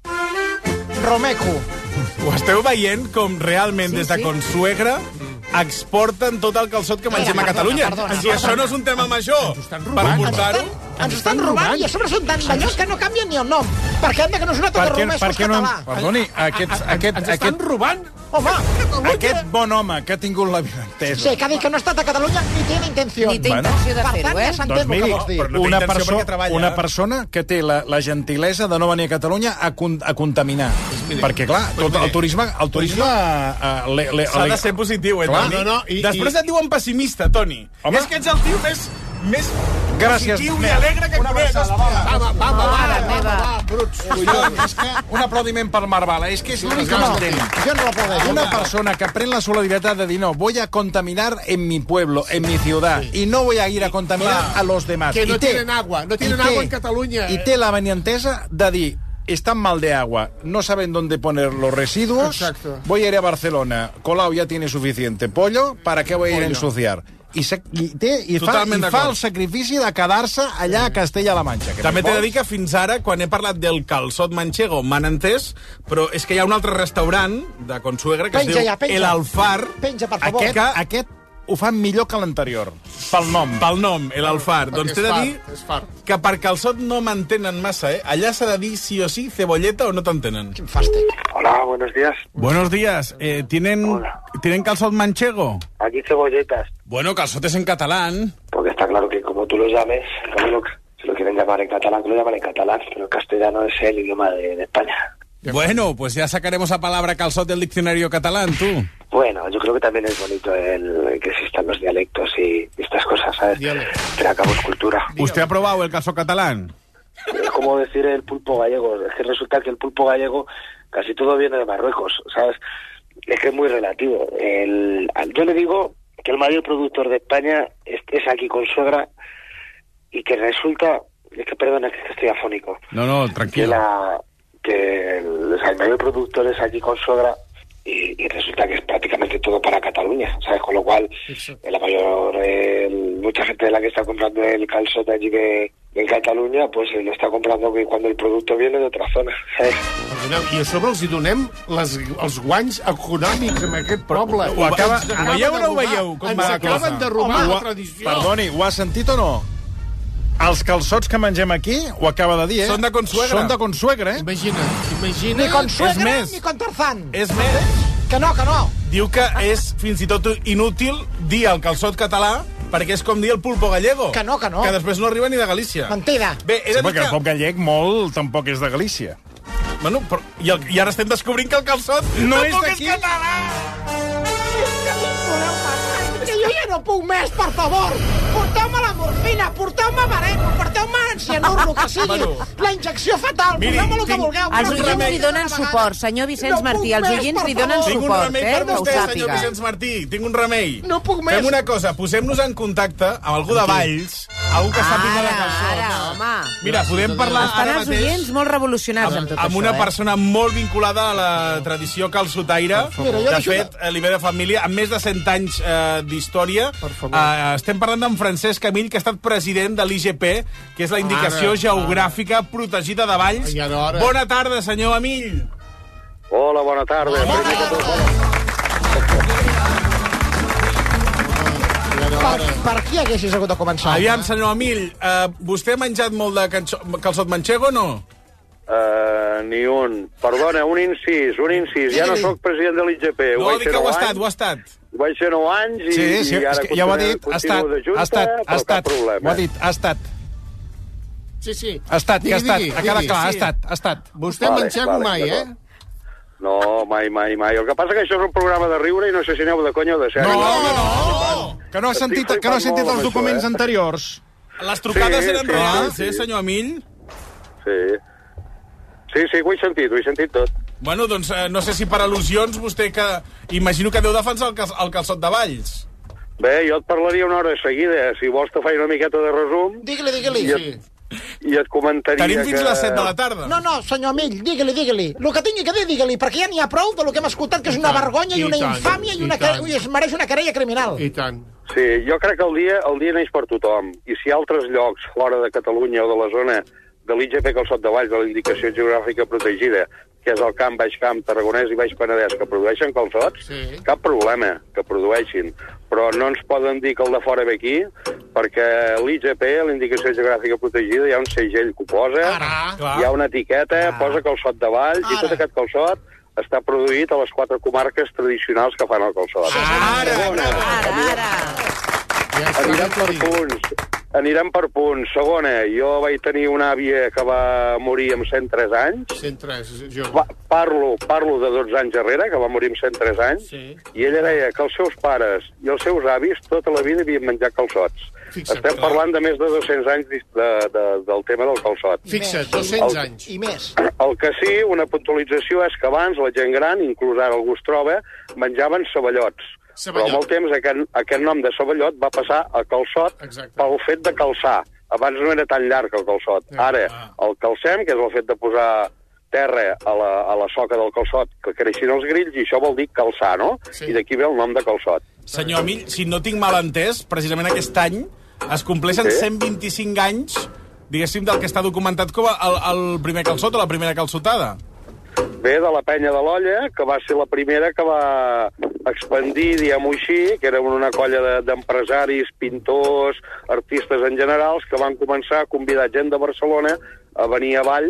Romeco.
Ho esteu veient com realment
Sí,
des de
sí.
Consuegra exporten tot el calçot que mengem
Mira,
a Catalunya?
perdona, perdona,
Si això no és un tema major per portar-ho...
Ens estan robant i a sobre són tan d'allò que no canvien ni el nom. Perquè hem de que no sona tot
Per
el
què,
romesco
per què no...
català.
Perdoni, aquest, aquest,
Ens estan
aquest,
robant?
Home,
aquest bon home que ha tingut la vida entesa.
sí, que ha dit que no ha estat a Catalunya ni té intenció.
Ni té
Bueno.
intenció de
Per
fer-ho,
tant,
eh?
ja s'entén
Doncs
el
miri,
que vols dir.
però no té
una,
intenció
perso
perquè treballa.
una persona que té la, la gentilesa de no venir a Catalunya a, con a contaminar. Perquè, clar, tot el turisme... El turisme uh, le, le,
S'ha
le,
de ser positiu, eh,
Clar,
Toni?
no, no,
i-
Després
i-
et diuen pessimista, Toni.
Home.
És que ets el tio més, més
Gràcies.
positiu i
Mira,
alegre que
una
conec.
abraçada, va, va,
Va, va, va, va,
Mare
va,
meva.
va, va, bruts.
Collons, és que un aplaudiment per Marvala. És que és l'únic que
no,
m'entén.
Jo no l'aplaudeixo.
Una persona que pren la solidaritat de dir no, voy a contaminar en mi pueblo, en mi ciudad, y no voy a ir a contaminar
Clar.
a los demás.
Que no
Y té-
tienen agua, no tienen
y té-
agua en Cataluña.
Y té la venientesa de dir están mal de agua, no saben dónde poner los residuos,
Exacto.
voy a ir a Barcelona, Colau ya tiene suficiente pollo, ¿para qué voy a ir a
Pollo.
ensuciar? I, se, i, té, i, fa,
Totalment
i fa
d'acord.
el sacrifici de quedar-se allà a Castella-La Manxa. Que
També
no
t'he de
vols.
dir que fins ara, quan he parlat del calçot manchego, m'han entès, però és que hi ha un altre restaurant de Consuegra que
Penja
es diu
ja, penja.
El Alfar.
Penja, per favor.
Aquest, aquest ho fan millor que l'anterior, pel nom.
Pel nom, El Alfar.
Perquè
Doncs
és
t'he de
fart,
dir
és fart.
que per calçot no m'entenen massa, eh? Allà s'ha de dir sí o sí, cebolleta o no t'entenen.
Quin fàstic.
Hola, buenos días.
Buenos días. Eh, ¿tienen, ¿Tienen calçot manchego?
Aquí cebolletas.
Bueno, calçot es en catalán.
Porque está claro que como tú lo llames, como lo- si lo quieren llamar en catalán, que lo llaman en catalán, pero el castellano es el idioma de, de España.
Bueno, pues ya sacaremos la palabra calçot del diccionario catalán, tú.
Pues
Bueno, yo creo que también es bonito el que existan los dialectos y estas cosas, ¿sabes? Al cabo es cultura.
¿Usted ha probado el calçot catalán?
Es como decir el pulpo gallego. Es que resulta que el pulpo gallego casi todo viene de Marruecos, ¿sabes? Es que es muy relativo. El, yo le digo que el mayor productor de España es, es aquí con suegra y que resulta... Es que perdona, es que estoy afónico.
No, no, tranquilo.
Que, la, que el, o sea, el mayor productor es aquí con suegra y, y resulta que es prácticamente todo para Cataluña, ¿sabes? Con lo cual, la mayor, el, mucha gente de la que está comprando el calçot allí de, de Catalunya, pues lo està comprando cuando el producto viene de otra zona, ¿sabes?
I a sobre els hi donem les, els guanys econòmics amb aquest poble.
Ho acaba...
Ho veieu o no ho veieu? Com ens acaben de robar la tradició.
Perdoni, ho ha sentit o no? Els calçots que mengem aquí, ho acaba de dir, eh?
Són de consuegra.
Són de consuegra, eh?
Imagina, imagina...
Ni con suegra,
més.
ni con Tarzán.
És més.
Que no, que no.
Diu que és fins i tot inútil dir el calçot català perquè és com dir el pulpo gallego.
Que no, que no.
Que després no arriba ni de Galícia.
Mentida.
Bé, he
Sí,
de dir
perquè el
que...
pop gallec molt tampoc és de Galícia.
Bueno, però... I, el... I ara estem descobrint que el calçot
No és
tampoc
d'aquí.
és català.
Que jo ja no puc més, per favor. Porteu-me la morfina, porteu-me baremo, porteu-me cianur, el que sigui.
Bueno.
La injecció fatal, poseu-me el que vulgueu.
Els
però
oients
remei
li donen
d'una
suport,
vegada.
senyor Vicenç
No
Martí.
puc
Els
més,
oients
per
li donen
favor.
Tinc un
suport,
remei
eh?
per
Que ho
vostè, senyor
sàpiga.
Vicenç Martí. Tinc un remei.
No puc més.
Fem una cosa, posem-nos en contacte amb algú de Valls, algú que sàpiga de
Ara,
calçot.
ara, home.
Mira, podem parlar
Estan
ara
els
mateix
oients molt revolucionats amb tot
amb
això,
una
eh?
persona molt vinculada a la tradició calçotaire.
Mira, jo
De
deixo
fet, eh, li ve de família, amb més de cent anys eh, d'història. Eh, estem parlant d'en Francesc Camill, que ha estat president de l'I G P, que és la indicació
Ara,
geogràfica protegida de Valls.
I ara, ara.
Bona tarda, senyor Amill.
Hola, bona tarda. Primer que tot,
Per, per qui haguessis hagut de començar?
Aviam, senyor Amill, eh, vostè ha menjat molt de canxo- calçot manchego o no?
Uh, ni un. Perdona, un incís, un incís. Ja no sóc president de l'I G P.
No, dic que ho ha estat, ho ha estat.
Vaig ser nou anys i,
Sí, sí,
i ara
és que ja ho ha
continuo-
dit, ha estat,
continuo de junta,
ha estat,
però
ha estat,
cap problema.
ho ha dit, ha estat,
Sí, sí.
ha estat, ja ha estat,
Digui,
ha quedat
digui,
clar, ha
sí.
estat, ha estat.
Vostè
Vale,
manxego
vale,
mai, eh?
d'acord. No, mai, mai, mai. El que passa que això és un programa de riure i no sé si aneu de conya o de sèrie.
No, no, que no ha sentit,
Estic
que no ha sentit
flipant
els
molt amb
documents
això, eh?
anteriors.
Les trucades
Sí,
eren
sí,
reals,
sí.
eh, senyor Amill?
Sí. Sí, sí, ho he sentit, ho he sentit tot.
Bueno, doncs eh, no sé si per al·lusions vostè que... Imagino que deu defensar el, cal el calçot de Valls.
Bé, jo et parlaria una hora seguida. Si vols te faig una miqueta de resum
Digue-li, digue-li.
i et, i et comentaria
Tenim fins
que...
les set de la tarda.
No, no, senyor Mill, digue-li, digue-li. El que tingui que dir, digue-li, perquè ja n'hi ha prou del que hem escoltat, que és una
tant,
vergonya i
i
una
tant,
infàmia i,
i
una
tant.
i es mereix una querella criminal.
I tant.
Sí, jo crec que el dia, el dia neix per tothom. I si hi ha altres llocs fora de Catalunya o de la zona de l'I G P Calçot de Valls, de la indicació geogràfica protegida, que és el Camp, Baix Camp, Tarragonès i Baix Penedès, que produeixen calçots,
Sí.
cap problema que produeixin. Però no ens poden dir que el de fora ve aquí, perquè l'I G P, la indicació geogràfica protegida, hi ha un segell que ho posa,
Ara.
hi ha una etiqueta, posa calçot de Valls, i tot aquest calçot està produït a les quatre comarques tradicionals que fan el calçot.
Ara,
Segona,
Ara, ara.
Ja està
anirem per
aclarit.
punts. Anirem per punts. Segona, jo vaig tenir una àvia que va morir amb cent tres anys.
cent tres, jo.
Va, parlo, parlo de dotze anys darrere, que va morir amb cent tres anys,
Sí.
i ella deia que els seus pares i els seus avis tota la vida havien menjat calçots.
Fixa't,
Estem
clar.
parlant de més de dos-cents anys de, de, del tema del calçot.
Fixa't, dos-cents
El-
anys.
I més.
El que sí, una puntualització és que abans la gent gran, inclús ara algú es troba, menjaven ceballots.
Ceballot.
Però amb el temps aquest, aquest nom de ceballot va passar a calçot
Exacte.
pel fet de calçar. Abans no era tan llarg el calçot. Ara, el calcem, que és el fet de posar terra a la, a la soca del calçot, que creixin els grills, i això vol dir calçar, no?
Sí.
I d'aquí ve el nom de calçot.
Senyor Amill, si no tinc mal entès, precisament aquest any es compleixen
Sí.
cent vint-i-cinc anys, diguéssim, del que està documentat com el, el primer calçot o la primera calçotada.
Ve de la penya de l'Olla, que va ser la primera que va expandir, diguem-ho així, que era una colla de- d'empresaris, pintors, artistes en generals, que van començar a convidar gent de Barcelona a venir a Valls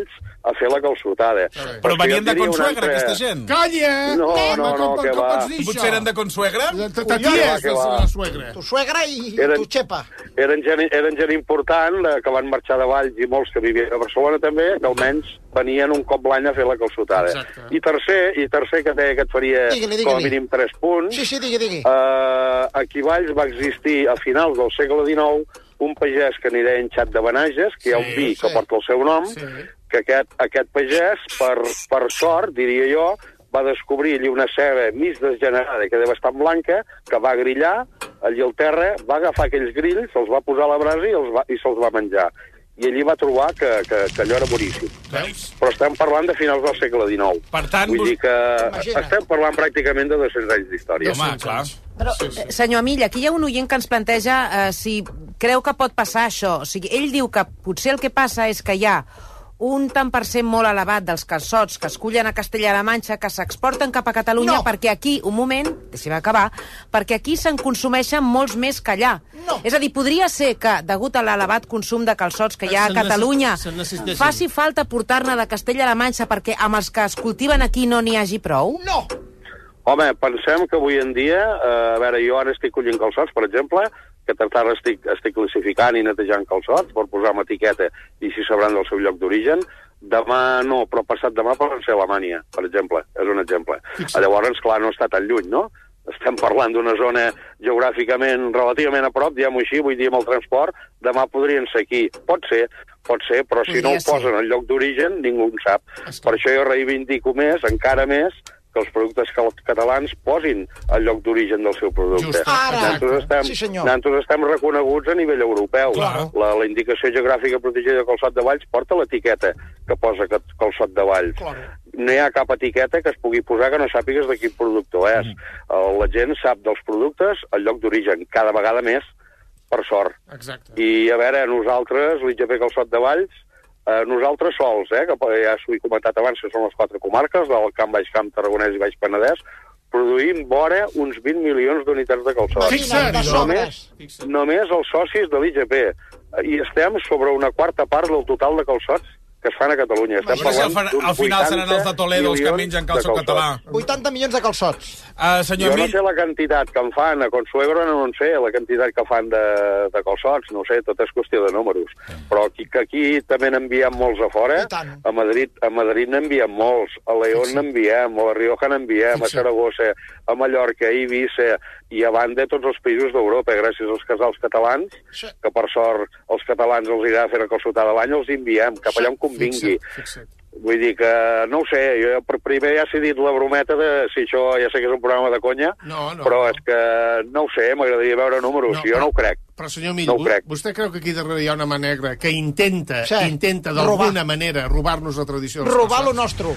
a fer la calçotada.
Però venien de Consuegra, altre... aquesta gent?
Calla!
No, no, no, que va.
Potser eren de Consuegra?
Ta tia és la suegra.
Tu suegra i
eren,
tu xepa.
Eren gent, eren gent important, que van marxar de Valls i molts que vivien a Barcelona també, que almenys venien un cop l'any a fer la calçotada. Exacte. I tercer, i tercer que deia que et faria digue-li, digue-li. com a mínim tres punts,
sí, sí, digui, digui.
Uh, aquí a Valls va existir a finals del segle dinou un pagès que n'hi deien Xat de Benages, que sí, hi ha un vi sí. que porta el seu nom, sí. que aquest, aquest pagès, per, per sort, diria jo, va descobrir allí una ceba mig desgenerada, que deu estar blanca, que va grillar allí al terra, va agafar aquells grills, se'ls va posar a la brasa i, els va, i se'ls va menjar. I allí va trobar que, que, que allò era boníssim. Veus? Però estem parlant de finals del segle dinou.
Per tant,
vull dir que imagina. Estem parlant pràcticament de dos-cents anys d'història.
Home, clar.
Però, sí, sí. senyor Amill, aquí hi ha un oient que ens planteja eh, si creu que pot passar això. O sigui, ell diu que potser el que passa és que hi ha un tant per cent molt elevat dels calçots que es cullen a Castella-La Manxa que s'exporten cap a Catalunya no. perquè aquí, un moment, deixi'm acabar, perquè aquí se'n consumeixen molts més que allà. No. És a dir, podria ser que, degut a l'elevat consum de calçots que hi ha a Catalunya, faci falta portar-ne de Castella-La Manxa perquè amb els que es cultiven aquí no n'hi hagi prou?
No!
Home, pensem que avui en dia, eh, a veure, jo ara estic collint calçots, per exemple, que tartara estic, estic classificant i netejant calçots per posar una etiqueta i si sabran del seu lloc d'origen. Demà no, però passat demà poden ser Alemanya, per exemple, és un exemple. Fixa. Llavors, clar, no està tan lluny, no? Estem parlant d'una zona geogràficament relativament a prop, diguem-ho així, vull dir, amb el transport, demà podrien ser aquí. Pot ser, pot ser, però si no ho posen al lloc d'origen, ningú en sap. Per això jo reivindico més, encara més, que els productes catalans posin el lloc d'origen del seu producte.
Just ara.
Nosaltres estem, sí, nosaltres estem reconeguts a nivell europeu. Claro. La, la indicació geogràfica protegida de calçot de Valls porta l'etiqueta que posa calçot de Valls. Claro. No hi ha cap etiqueta que es pugui posar que no sàpigues de quin productor és. Mm. La gent sap dels productes el lloc d'origen, cada vegada més, per sort.
Exacte.
I, a veure, nosaltres, l'I G P Calçot de Valls, Eh, nosaltres sols, eh, que ja s'ho he comentat abans, que són les quatre comarques, del Camp, Baix Camp, Tarragonès i Baix Penedès, produïm vora uns vint milions d'unitats de calçots.
Fixa't,
només, només els socis de l'I G P. I estem sobre una quarta part del total de calçots que es fan a Catalunya. Estem
parlant al final seran els de Toledo els que mengen calçot català.
vuitanta milions de calçots.
Uh, senyor
jo no
Mill...
sé la quantitat que en fan, a Consuegra no en sé la quantitat que fan de, de calçots, no sé, tot és qüestió de números. Però aquí, que aquí també n'enviem molts a fora, a Madrid, a Madrid n'enviem molts, a León n'enviem, a La Rioja n'enviem, a Saragossa, a Mallorca, a Eivissa, i a banda tots els països d'Europa, gràcies als casals catalans, que per sort els catalans els irà a fer la calçotada l'any, els enviem cap allà on convingui. Fixa't, fixa't. Vull dir que, no ho sé, jo per primer ja s'he dit la brometa de si això ja sé que és un programa de conya,
no, no,
però
no.
és que, no ho sé, m'agradaria veure números, no, jo però, no ho crec.
Però, senyor Mill,
no
vostè creu que aquí darrere hi ha una mà negra que intenta, sí, intenta d'alguna manera robar-nos la tradició?
Robar lo nostre.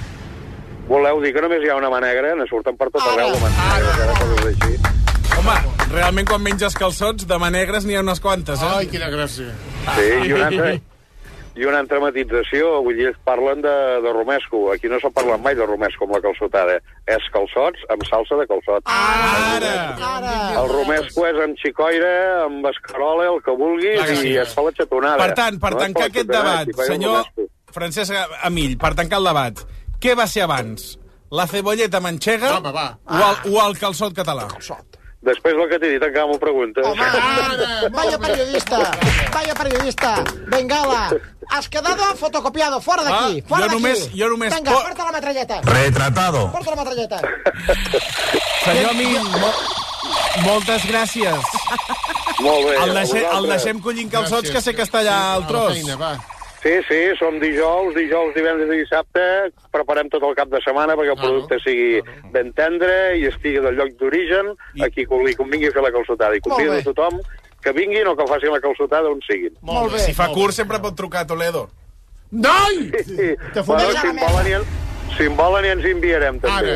Voleu dir que només hi ha una mà negra? Ne surten per tot arreu de mans negres, coses així.
Home, realment quan menges calçots, de mà negres n'hi ha unes quantes, eh?
Ai, quina gràcia.
Sí, i una altra, i una altra matització, vull dir, parlen de, de romesco. Aquí no s'ha parlat mai de romesco amb la calçotada. És calçots amb salsa de calçot.
Ara!
Ara!
El romesco és amb xicoira, amb escarola, el que vulguis, clar, i es fa la xatonada.
Per tant, per no tancar aquest debat, senyor Francesc Amill, per tancar el debat, què va ser abans? La cebolleta manxega
Home, va.
o, el, o el calçot català?
Calçot.
Després el que t'he dit, encara m'ho preguntes.
Home, ara, vaya periodista, vaya periodista. Bengala, has quedado fotocopiado, fora d'aquí, ah, fora d'aquí.
Jo només...
Vinga, por... porta la metralleta.
Retratado.
Porta la metralleta.
Senyor Amill, mo moltes gràcies.
Molt bé.
El, deixe el deixem collint calçots, gràcies, que sé que està allà al tros.
Feina, va.
Sí, sí, som dijous, dijous, divendres i dissabte, preparem tot el cap de setmana perquè el producte sigui ben tendre i estigui del lloc d'origen, aquí li convingui fer la calçotada. I convido a tothom que vinguin o que facin la calçotada on siguin.
Molt bé.
Si fa curs sempre pot trucar a Toledo.
Noi!
Sí, sí. Bueno, si em volen, ja, si em volen ja ens enviarem també.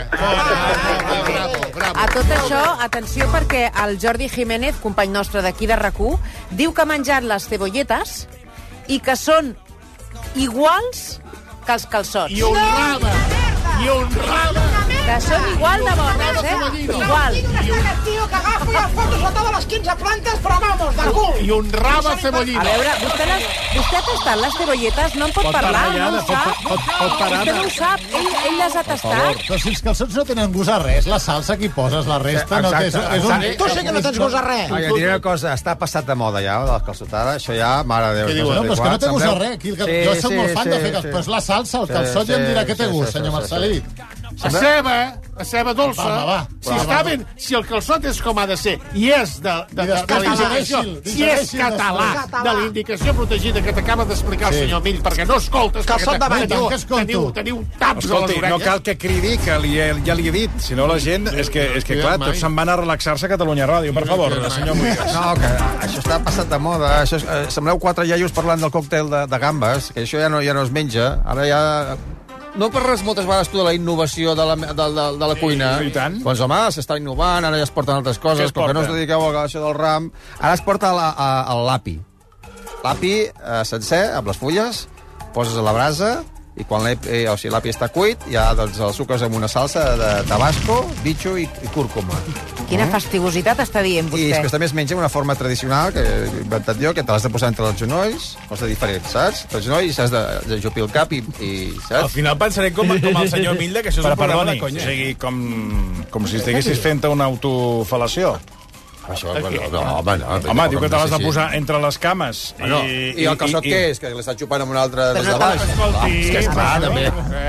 A tot això, atenció, perquè el Jordi Jiménez, company nostre d'aquí de RAC u, diu que ha menjat les cebolletes i que són iguals que els calçots.
I honrada! I honrada!
Que Que són igual de bones, eh? Igual.
Aquest tio que agafa i els fotos a totes les quinze plantes, però vamos, de cul.
I un raba cebollino.
A veure, vostè, les, vostè ha tastat les cebolletes, no en pot, pot parlar,
parar,
no ho sap.
Pot, pot, pot parar,
vostè no ho sap, ell, ell les ha tastat.
Però si els calçots no tenen gust a res, la salsa que hi poses, la resta, no té... És un...
Tu sí que no tens gust a res.
Oye, diré una cosa, està passat de moda ja, de les calçotades, això ja, mare de Déu.
Què diu? No, però és que no té gust a res. Aquí,
sí,
jo soc
sí,
molt fan
sí,
de fer...
sí.
Però és la salsa, el calçot,
sí,
ja em dirà què té
sí,
gust,
sí,
senyor
sí,
Marcelí.
A ceba, a ceba dolça.
Va, va, va.
Si està ben, si el calçot és com ha de ser, i és de, de, de, de la indicació, si és català, de la indicació protegida que t'acaba d'explicar el senyor Mill, perquè no escoltes,
Calçot de bany,
teniu,
que escolto.
teniu, teniu taps a les
Escolti,
orelles.
no cal que cridi, que li he, ja li he dit. Si no, la gent... És que, és que clar, tots se'n van a relaxar-se a Catalunya Ràdio. Per favor, senyor Moigas.
No, que això està passat de moda. Això és, eh, sembleu quatre iaios parlant del còctel de, de gambes, que això ja no, ja no es menja. Ara ja... No per res moltes vegades tu de la innovació de la, de, de, de la cuina.
I tant.
Doncs home, s'està innovant, ara ja es porten altres coses, com que no us dediqueu a això del ram. Ara es porta la, a, el l'api. L'api eh, sencer, amb les fulles, poses a la brasa, i quan l'api, o sigui, l'api està cuit, ja doncs, el suques amb una salsa de tabasco, bitxo i, i cúrcuma.
Quina fastigositat està dient vostè.
I després també es menja una forma tradicional que he inventat jo, que te l'has de posar entre els genolls, cosa diferent, saps? Entre els genolls has de, de jupir el cap i, i saps?
Al final pensaré com, com el senyor Milde, que això és
Però,
un programa
perdoni,
de conya.
o sigui, com, com si estiguessis fent una autofalació.
Això, no, no, home, no.
Home, diu que te l'has de posar entre les cames.
Bueno,
i,
I el calçot què és? Que l'està xupant amb un altre des de baix?
Escolti,
És que és clar, també.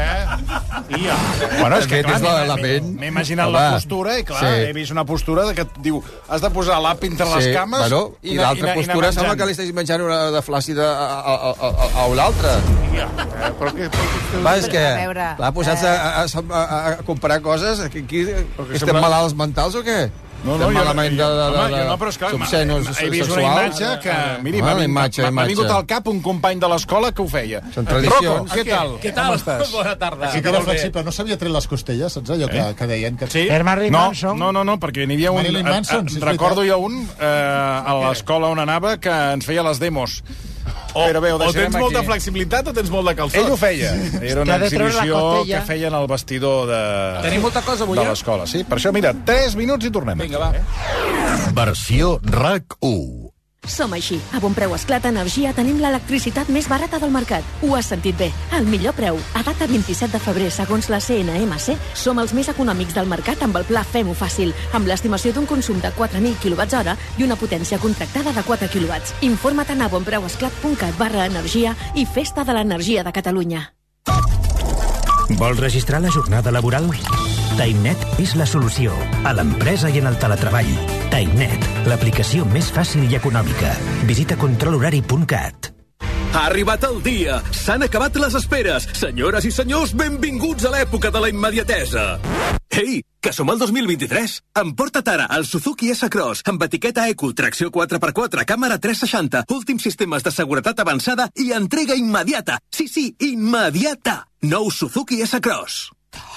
Bueno, és que, clar,
és l'element.
m'he imaginat la postura i, clar, he vist una postura de que diu has de posar l'api entre les cames
bueno, i, i l'altra postura sembla que li estàs menjant una de flàcida a, a, a, a una altra.
Però què...
Va, és que, clar, posats a, a, a, a comparar coses, aquí, aquí estem malalts mentals o què?
No, no, jo,
malament de, de, de,
home, jo no, però esclar,
subsenos
he vist una imatge que, miri, m'ha vingut al cap un company de l'escola que ho feia.
Són tradicions.
Rocco, què tal?
Què tal?
Com estàs?
Bona tarda.
Sí que era flexible, no s'havia tret les costelles, saps allò que, que deien? Que...
Sí?
Marilyn
No,
Manson.
no, no, no, perquè n'hi havia un...
Marilyn Manson, sí, és
recordo
veritat.
jo un eh, a l'escola on anava que ens feia les demos.
O,
Però bé, ho
o tens
deixarem
molta
aquí.
flexibilitat o tens molt de calçot.
Ell ho feia. Era una
Que ha de treure la
exhibició
costella.
que feien al vestidor de,
Tenim molta cosa avui,
de
ja?
l'escola. Sí, per això, mira, tres minuts i tornem.
Vinga, va.
Versió RAC u.
Som així. A Bon Preu Esclat Energia tenim l'electricitat més barata del mercat. Ho has sentit bé. El millor preu. A data vint-i-set de febrer, segons la C N M C, som els més econòmics del mercat amb el pla Fem-ho fàcil, amb l'estimació d'un consum de quatre mil quilowatts hora i una potència contractada de quatre quilowatts. Informa't a bonpreuesclat punt cat barra energia i Festa de l'Energia de Catalunya.
Vols registrar la jornada laboral? TimeNet és la solució a l'empresa i en el teletreball. TimeNet, l'aplicació més fàcil i econòmica. Visita control horari punt cat.
Ha arribat el dia! S'han acabat les esperes! Senyores i senyors, benvinguts a l'època de la immediatesa! Ei, que som al dos mil vint-i-tres! Emporta't ara el Suzuki S-Cross amb etiqueta Eco, tracció quatre per quatre, càmera tres seixanta, últims sistemes de seguretat avançada i entrega immediata! Sí, sí, immediata! Nou Suzuki S-Cross.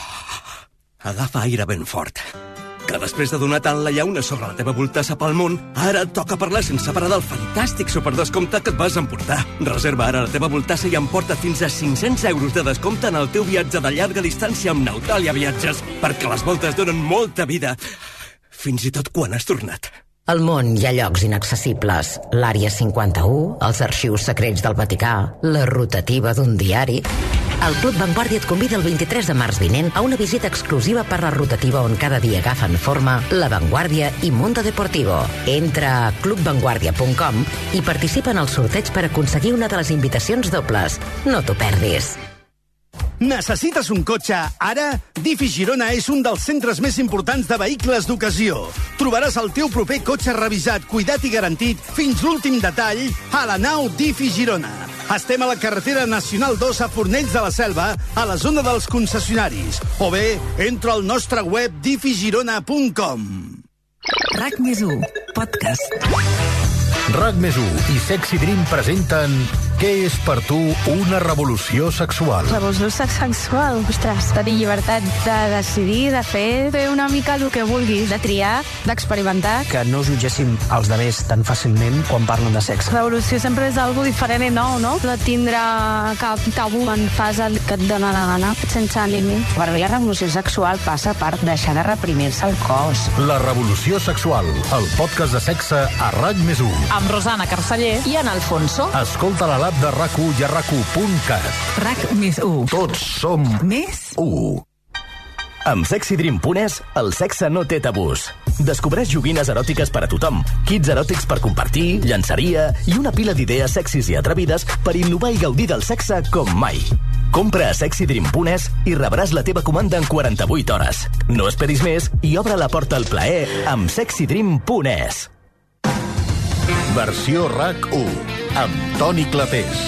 Agafa aire ben fort. Que després de donar tant la llauna sobre la teva voltassa pel món, ara et toca parlar sense parar del fantàstic superdescompte que et vas emportar. Reserva ara la teva voltassa i emporta fins a cinc-cents euros de descompte en el teu viatge de llarga distància amb Neutalia Viatges, perquè les voltes donen molta vida, fins i tot quan has tornat.
Al món hi ha llocs inaccessibles. L'Àrea cinquanta-u, els arxius secrets del Vaticà, la rotativa d'un diari... El Club Vanguardia et convida el vint-i-tres de març vinent a una visita exclusiva per la rotativa on cada dia agafen forma La Vanguardia i Mundo Deportivo. Entra a club vanguardia punt com i participa en el sorteig per aconseguir una de les invitacions dobles. No t'ho perdis.
Necessites un cotxe? Ara, Difi Girona és un dels centres més importants de vehicles d'ocasió. Trobaràs el teu proper cotxe revisat, cuidat i garantit fins l'últim detall a la nau Difi Girona. Estem a la carretera Nacional dos a Fornells de la Selva, a la zona dels concessionaris. O bé, entra al nostre web difi girona punt com.
RAC més u, podcast.
RAC més u i Sexy Dream presenten Què és per tu una revolució sexual?
Revolució sexual? Ostres, tenir llibertat de decidir, de fer, fer una mica el que vulguis, de triar, d'experimentar.
Que no jutgéssim els demés tan fàcilment quan parlen de sexe.
Revolució sempre és algo diferent i nou, no? De tindre cap tabú quan fas el que et dóna la gana, sense límit.
Per mi la revolució sexual passa per deixar de reprimir-se el cos.
La revolució sexual, el podcast de sexe a RAC més u.
Amb Rosana Carceller i en Alfonso.
Escolta la l'app de RAC u i a rac u punt cat.
RAC més u.
Tots som
més
u.
Amb Sexy Dream punt es, el sexe no té tabús. Descobreix joguines eròtiques per a tothom, kits eròtics per compartir, llançaria i una pila d'idees sexis i atrevides per innovar i gaudir del sexe com mai. Compra a Sexy Dream punt es i rebràs la teva comanda en quaranta-vuit hores. No esperis més i obre la porta al plaer amb Sexy Dream punt es.
Versió RAC u, amb Toni Clapés.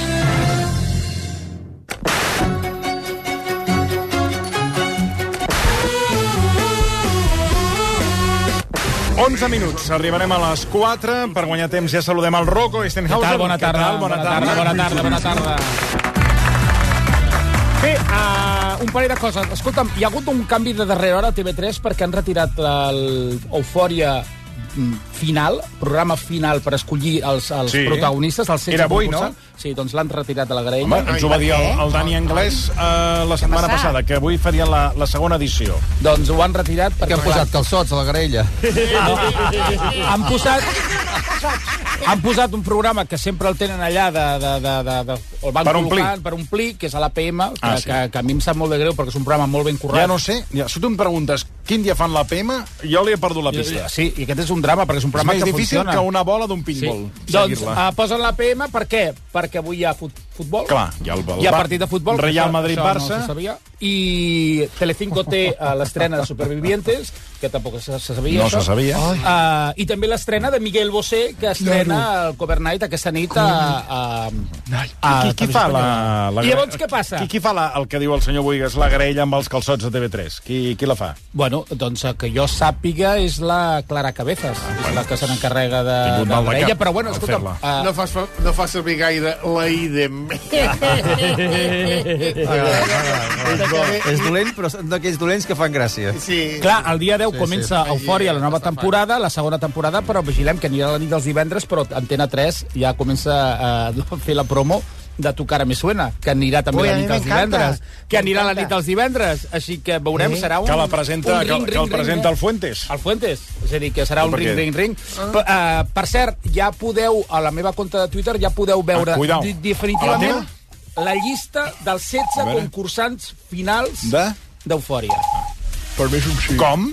onze minuts, arribarem a les quatre. Per guanyar temps ja saludem el Rocco Eisenhauser.
Què tal? Bona tarda. Bona tarda, bona tarda, bona tarda. Bé, uh, un parell de coses. Escolta'm, hi ha hagut un canvi de darrera hora a T V tres perquè han retirat l'Eufòria final, programa final per escollir els, els sí. protagonistes. Els
Era avui, no?
Sí, doncs l'han retirat de la graella.
Home, ens ho va dir el, el Dani Anglès uh, la setmana passada, que avui farien la, la segona edició.
Doncs ho han retirat perquè...
Que han posat calçots a la graella.
No, han posat... Han posat un programa que sempre el tenen allà de, de, de, de, de, el van
per omplir.
per omplir, que és a l'A P M, que,
ah, sí.
que, que a mi em sap molt de greu perquè és un programa molt ben currat.
Ja no sé, ja, si tu em preguntes quin dia fan l'A P M, jo li he perdut la pista.
Sí, i aquest és un drama, perquè és un programa que funciona.
És més difícil que una bola d'un pinball.
Sí. Doncs uh, posen l'A P M, per què? Perquè avui hi ha fut futbol.
Clar, hi ha, el, el,
hi ha partit de futbol.
Real Madrid-Barça.
No i Telecinco té uh, l'estrena de Supervivientes, que tampoc se, se sabia
no
això.
se sabia.
Uh, I també l'estrena de Miguel Bosé, que estrena el Cover Night aquesta nit a... a, a, a
qui, qui fa la, la...
I llavors què passa?
Qui, qui fa la, el que diu el senyor Boigues, la graella amb els calçots de T V tres? Qui, qui la fa?
Bueno, doncs que jo sàpiga és la Clara Cabezas, ah, és la que se n'encarrega de, de la graella, però bueno, escolta'm...
Uh... No, fas, no fa servir gaire la I D M.
És dolent, però són d'aquells dolents que fan gràcia.
Sí. Clar, el dia deu sí, comença sí, Eufòria, la nova temporada, la segona temporada, però vigilem que anirà a la nit dels divendres, però Antena tres ja comença a fer la promo de Tu cara me suena, que anirà també Ui, la nit dels divendres. Que anirà a la nit dels divendres. Així que veurem, serà un...
Que la presenta,
un ring,
que, que el presenta el Fuentes.
El Fuentes. És a dir, que serà un ring, ring, ring. Ah. Per, uh, per cert, ja podeu, a la meva compte de Twitter, ja podeu veure
ah,
definitivament la llista dels setze concursants finals d'Eufòria.
Per mi és un sí.
Com?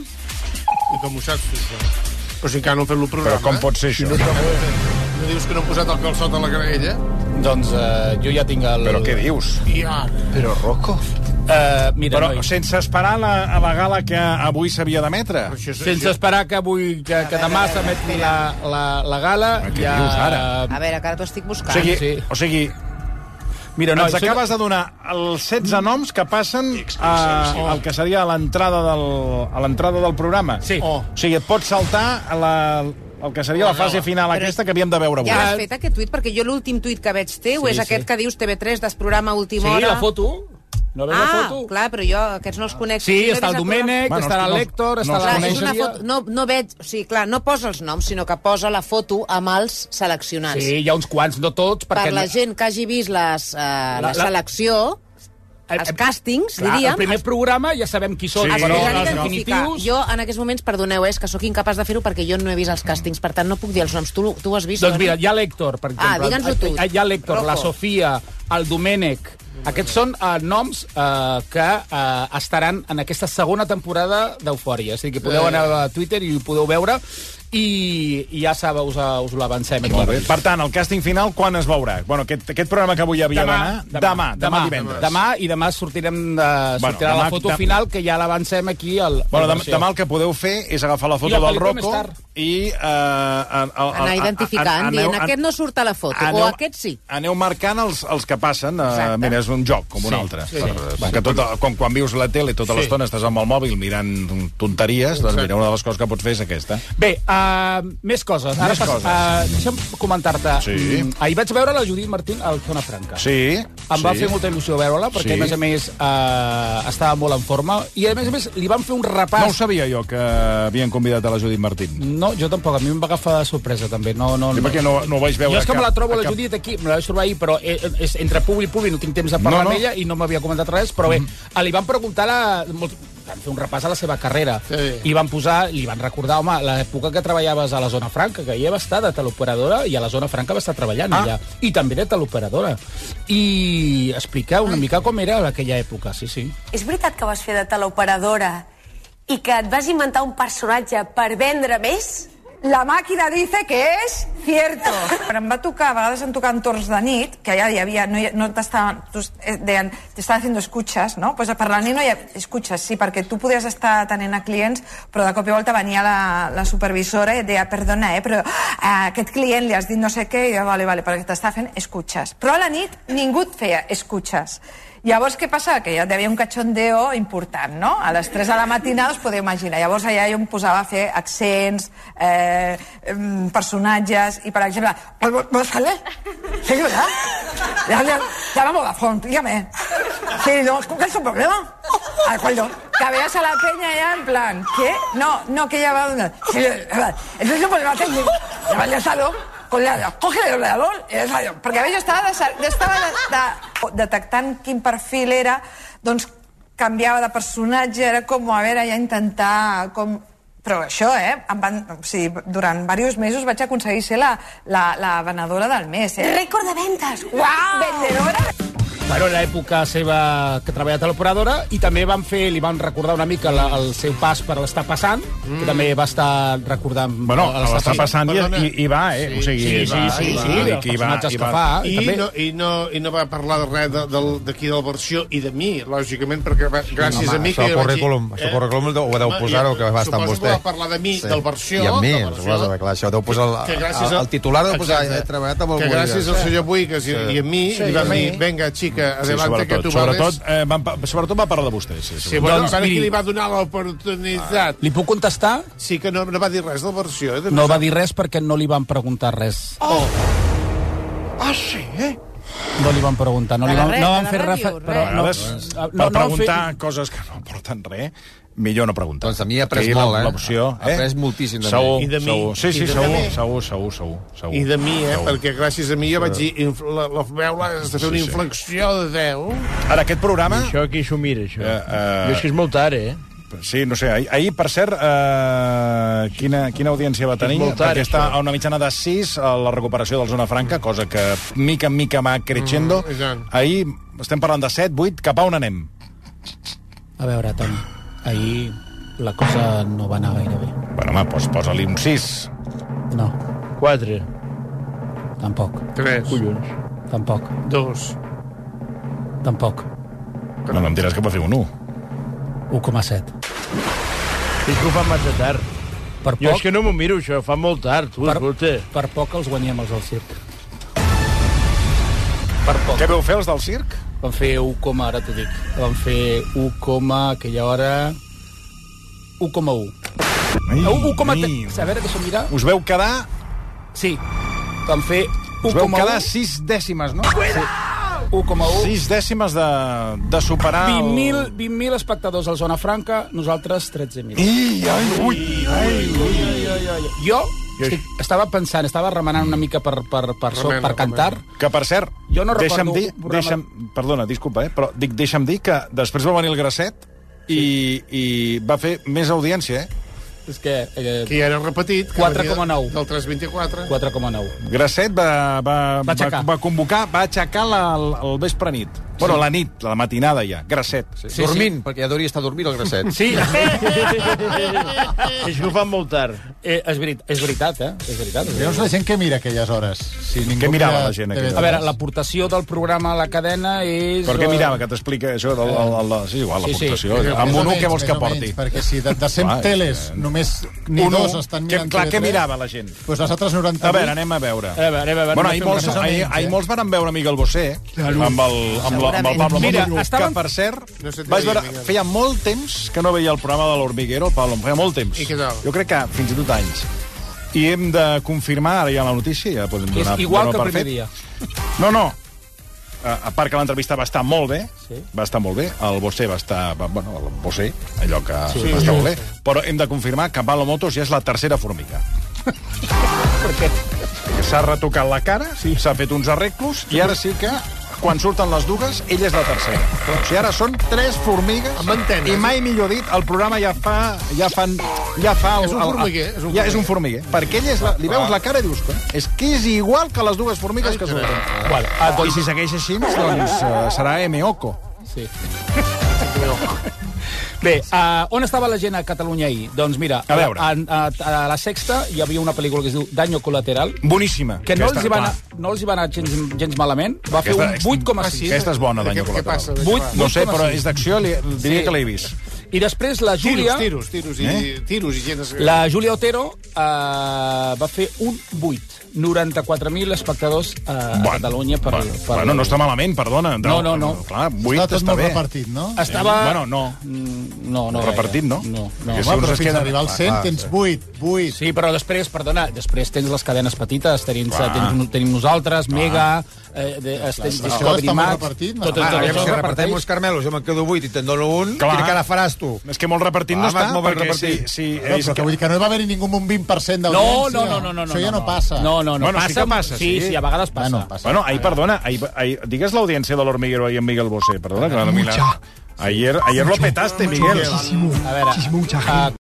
I com ho saps, això? Però si encara no han fet el programa.
Però com pot ser això?
Si no, no dius que no han posat el calçot a la graella?
Doncs uh, jo ja tinc el...
Però què dius?
Ja.
Però, Rocco...
Uh, mira,
però
noi.
sense esperar la, a la gala que avui s'havia d'emetre.
Sense esperar que avui que, que demà s'emeti la, la, la gala.
Què ja... dius ara?
A veure, que ara t'ho estic buscant.
O sigui, sí. o sigui
Mira, no,
ens acabes de donar els setze noms que passen a, al que seria a l'entrada del, a l'entrada del programa.
Sí.
Oh. O sigui, et pots saltar a la... el que seria la fase final Però aquesta que havíem de veure avui.
Ja has fet aquest tuit? Perquè jo l'últim tuit que veig teu sí, és aquest sí. que dius T V tres des programa Última
sí,
Hora.
Sí, la foto. No veus
ah,
la foto?
clar, però jo aquests no els conec.
Sí, sí està el Domènec,
bueno,
està
no,
l'Hèctor,
no,
està
no,
la...
Clar, és una foto, no, no veig... O sigui, clar, no posa els noms, sinó que posa la foto amb els seleccionats.
Sí, hi ha uns quants, no tots, perquè...
Per la gent que hagi vist les, uh, la, la, la selecció... Els càstings,
clar,
diríem...
El primer programa ja sabem qui són,
sí.
però
els
definitius...
Jo, en aquests moments, perdoneu, és que sóc incapaç de fer-ho perquè jo no he vist els càstings, per tant no puc dir els noms. Tu, tu ho has vist?
Doncs mira, hi ha l'Hèctor, per exemple.
Ah, digue'ns-ho tu.
Hi ha l'Hèctor, la Sofia, el Domènec... Aquests són uh, noms uh, que uh, estaran en aquesta segona temporada d'Eufòria. És a dir, que podeu anar a Twitter i ho podeu veure. I, i ja sabeu, us, us l'avancem aquí.
Per tant, el càsting final quan es veurà? Bueno, aquest, aquest programa que avui havia d'anar... Demà, demà, demà divendres.
Demà, i demà sortirem de, bueno, sortirà demà, la foto demà, final, que ja l'avancem aquí al...
Bueno, demà, demà el que podeu fer és agafar la foto del Rocco i... Uh, a, a, a,
anar identificant, dient, aquest no surt a la foto, aneu, o aquest sí.
Aneu marcant els, els que passen. Uh, mira, és un joc, com un sí, altre. Sí, per, sí. Que tot, quan, quan vius la tele tota sí. l'estona estàs amb el mòbil mirant tonteries, doncs mira, una de les coses que pots fer és aquesta.
Bé, uh, Uh, més coses. Ara
Més
pas,
coses.
Uh, deixa'm comentar-te.
Sí.
Mm, ahir vaig veure la Judit Martín al Zona Franca.
Sí.
Em va
sí.
fer molta il·lusió veure-la, perquè,
Sí.
a més a més, uh, estava molt en forma. I, a més a més, li van fer un repàs...
No ho sabia jo, que havien convidat a la Judit Martín.
No, jo tampoc. A mi em va agafar de sorpresa, també. No, no,
Sí, perquè no, no ho vaig veure
jo és que
cap,
me la trobo,
a
la
cap...
Judit, aquí, me la vaig trobar ahir, però és entre públic i públic, no tinc temps de parlar
No, no.
amb ella i no m'havia comentat res, però bé, mm. li van preguntar la... Molt... van fer un repàs a la seva carrera sí. i van posar, li van recordar, home, l'època que treballaves a la Zona Franca, que ella va estar de teleoperadora i a la Zona Franca va estar treballant ah. ella, i també de teleoperadora. I explicar una mica com era aquella època, sí, sí.
És veritat que vas fer de teleoperadora i que et vas inventar un personatge per vendre més?
La màquina dice que és cierto. Però em va tocar, a vegades em tocaven torns de nit, que ja hi havia, no, hi- no t'estaven, deien, t'estaven haciendo escuchas, no? Pues per la nit no hi ha escuchas, sí, perquè tu podies estar atenent a clients, però de cop i volta venia la, la supervisora i et deia, perdona, eh, però a aquest client li has dit no sé què, i jo, vale, vale, perquè t'estava fent escuchas. Però a la nit ningú et feia escuchas. Llavors, què passa? Que ja hi havia un cachondeo important, no? A les tres de la matinada us podeu imaginar. Llavors, allà jo em posava a fer accents, eh, em, personatges, i per exemple, ¿vos sale? Sí, ¿verdad? Ya, ya, llama a Vodafone, dígame. Sí, no, ¿cuál es su problema? ¿A cuál no? Que veas a la peña ya en plan, ¿qué? No, no, que ya va... Sí, el mismo problema técnico. Ya vaya al salón. Con la, coge el ordenador i és allò. Perquè a jo estava, de, estava de, de, detectant quin perfil era, doncs canviava de personatge, era com, a veure, ja intentar... Com... Però això, eh? Em van, o sigui, durant diversos mesos vaig aconseguir ser la, la, la venedora del mes, eh?
Rècord de ventes!
Uau! Vendedora!
Bueno, en l'època seva que treballa a teleoperadora, i també van fer, li van recordar una mica la, el seu pas per l'Està Passant, mm. que també va estar recordant...
Bueno, l'Està Passant i, i, i va, eh?
Sí,
o sigui,
sí, sí, sí,
va,
sí,
i,
sí,
i, va, i, va.
I, I, no, i, no, I no va parlar de res de- del- d'aquí del versió i de mi, lògicament, perquè va, gràcies
home,
a mi...
això
que
al
jo vaig
currículum,
dir,
això al currículum ho deu posar, o que va estar amb
Suposo que
vostè.
va parlar de mi,
Sí.
del versió...
I amb mi,
del versió,
suposo, clar, això deu posar el,
que gràcies
el,
a-
el titular deu posar,
Exacte.
he treballat amb el
Que gràcies
Boigas.
al senyor Boigas i,
Sí.
i a mi,
Sí,
li van
i a mi.
dir, venga, xica,
Sí,
adelante, que tu
sobretot,
vales...
sobretot, eh, van, pa- sobretot va parlar de vostè. Sí,
Sí, bueno,
Doncs,
doncs,
miri-
qui li va donar l'oportunitat?
Li puc contestar?
Sí, que no, no va dir res de la versió. Eh, de
No va dir res perquè no li van preguntar res.
Oh! Ah, sí, eh?
No li van preguntar, no, li
A la
van,
re-
no
a
van
la
fer
ràdio,
refer...
res.
Però,
A
no,
vegades,
no,
per
no,
preguntar
fer...
coses que no aporten res, millor no preguntar.
Doncs a mi he après
Aquí
molt,
la-
eh?
L'opció,
He
eh?
après moltíssim de
segur,
mi.
I de mi.
Segur. Sí, sí,
I de
segur,
mi.
segur, segur, segur, segur.
I de mi, eh?
Segur.
Perquè gràcies a mi jo vaig dir, inf- la, la veu has de fer una
Sí, sí.
inflexió de deu.
Ara, aquest programa...
Això qui s'ho mira, això?
Eh, eh,
Jo és que és molt tard, eh?
Sí, no sé, ahir, ahir per cert, eh, quina, quina audiència va tenir?
molt tard,
Perquè està
això.
a una mitjana de sis a la recuperació del Zona Franca, cosa que mica en mica va creixendo.
Mm, exacte.
Ahir estem parlant de set, vuit, cap a on anem?
A veure, Toni, ahir la cosa no va anar gaire bé.
Bueno, home, doncs posa-li un sis.
No.
Quatre.
Tampoc.
Tres.
Collons.
Tampoc.
Dos.
Tampoc.
No, no em diràs que va fer un u.
u coma set.
És que ho fa massa tard.
Per
Jo
poc,
és que no m'ho miro, això. Fa molt tard, tu,
per,
escolta.
per poc els guanyem els del circ. Per poc.
Què veu fer els del circ?
Van fer u, ara t'ho dic. Van fer u, aquella hora... u coma u.
Ai,
u coma
ai.
tres. A veure, deixa'm mirar.
Us veu quedar...
Sí. Van fer
Us
u
veu
coma u.
quedar sis dècimes, no?
Sí. u coma u.
Sis dècimes de, de superar... el-
vint mil vint mil espectadors al Zona Franca, nosaltres tretze mil.
Ai, ai, ui, ai, ui.
Jo estic, estava pensant, estava remenant una mica per, per, per, so,
Remena,
per cantar.
Que, per cert,
Jo no
deixa'm
recordo
dir,
un programa-
deixa'm, perdona, disculpa, eh, però dic, deixa'm dir que després va venir el Grasset i, i va fer més audiència, eh?
És que... Eh,
Que ja era repetit. que
quatre
venia
coma nou.
Del tres vint-i-quatre.
quatre coma nou.
Grasset va, va,
Va
va,
aixecar.
va convocar, va aixecar la, el, el vespre nit. Bueno, la nit, la matinada ja, Grasset.
Sí, sí, dormint, sí. Perquè ja hauria estar dormint el Grasset.
Sí.
És que ho fan molt tard.
Eh, és, verit, és veritat, eh? És veritat. És
Llavors
veritat.
la gent què mira aquelles hores? Si ningú
Què mirava
mira
la gent
T V
aquelles
A veure,
tres.
l'aportació del programa a la cadena és...
Per què
eh,
mirava, que t'explica això? Del, el, el, el, sí, igual,
Sí, sí.
l'aportació.
Més o
Amb un u,
menys,
què vols que
més o menys,
porti?
Perquè si de, de cent
Clar,
teles
és que-
només ni
Un u,
dos estan
que,
mirant
clar,
T V tres,
què mirava la gent?
Doncs les altres noranta-vuit...
A veure, anem a veure.
A veure, a veure,
Bueno,
anem a
ahir
fer
molts,
una
ahir,
cosa.
ahir molts van veure Miguel Bosé,
Claro.
amb el, amb, la, amb el Pablo
Mira,
Montoro,
estaven-
que, per cert,
No sé què
vaig
dir,
veure,
Miguel.
feia molt temps que no veia el programa de l'Hormiguero, el Pablo, feia molt temps.
I què tal?
Jo crec que fins i tot anys. I hem de confirmar, ara ja la notícia, ja podem donar...
És igual que el
per
primer
fet.
dia.
No, no. A, a part que l'entrevista va estar molt bé,
sí.
va estar molt bé, el Bosé va estar... Va, bueno, el Bosé, allò que
Sí.
va estar molt bé, però hem de confirmar que Pablo Motos ja és la tercera formiga.
Per què?
Perquè s'ha retocat la cara, s'ha sí. fet uns arreglos, i ara sí que, quan surten les dues, ella és la tercera. O sigui, ara són tres formigues, i mai millor dit, el programa ja fa... Ja fan, ja fa el,
És un formiguer,
el,
és un
ja és
formiguer.
un formiguer. Perquè ella és la, li veus la cara i dius, és que és igual que les dues formigues que surten.
Bueno, ah,
I si segueix així, doncs uh, serà M-Oco.
Sí. Bé, uh, on estava la gent a Catalunya ahir? Doncs mira,
A veure.
A, a, a la Sexta hi havia una pel·lícula que es diu Daño Colateral.
Boníssima.
Que no
Aquesta,
els, hi va anar,
clar.
no els hi va anar gens, gens malament. Va
Aquesta-
fer un vuit coma sis.
Aquesta és bona, Daño Colateral.
vuit,
No sé,
vuit coma
però
sis.
és d'acció, li, diria
Sí.
que l'he vist.
I després la Júlia...
Tiros, tiros, tiros, i,
Eh?
tiros i gent...
La Júlia Otero uh, va fer un vuit. noranta-quatre mil espectadors uh, a
Bueno,
Catalunya per...
Bueno,
per...
bueno, no està malament, perdona.
No, no, no.
Clar, vuit
Està tot
està
molt
bé.
repartit, no?
Estava...
Bueno, no.
No, no.
Repartit, no?
No, no.
Que si
Home,
uns
però
es
fins
queden-
a arribar al cent
Ah,
tens
sí.
vuit, vuit.
Sí, però després, perdona, després tens les cadenes petites, tenim,
Clar.
tenim, tenim nosaltres, Mega, eh, de, estem,
Això
Discovery
està molt
Max...
repartit, no?
Tot, tot,
Ah,
tot,
aviam,
tot
si
es
repartim
reparteix.
uns carmelos, jo me'n quedo vuit i te'n dono un,
Clar.
quina cara faràs tu?
És que molt repartit no
Ah,
està,
molt ben
perquè si...
repartit.
si
No, però que vull dir que no hi va haver ningú amb un vint per cent
No,
d'audiència.
no, no, no, no, no.
Això ja no passa.
No, no, no.
Bueno, sí
passa,
que passa,
sí.
sí.
Sí, a vegades passa.
Bueno, passa.
Bueno, ahir, perdona, ahir, ahir, digues l'audiència de l'Hormiguero ahir amb Miguel Bosé, perdona. Que no, mira. Ayer, ayer lo petaste, Miguel.
A veure, uh,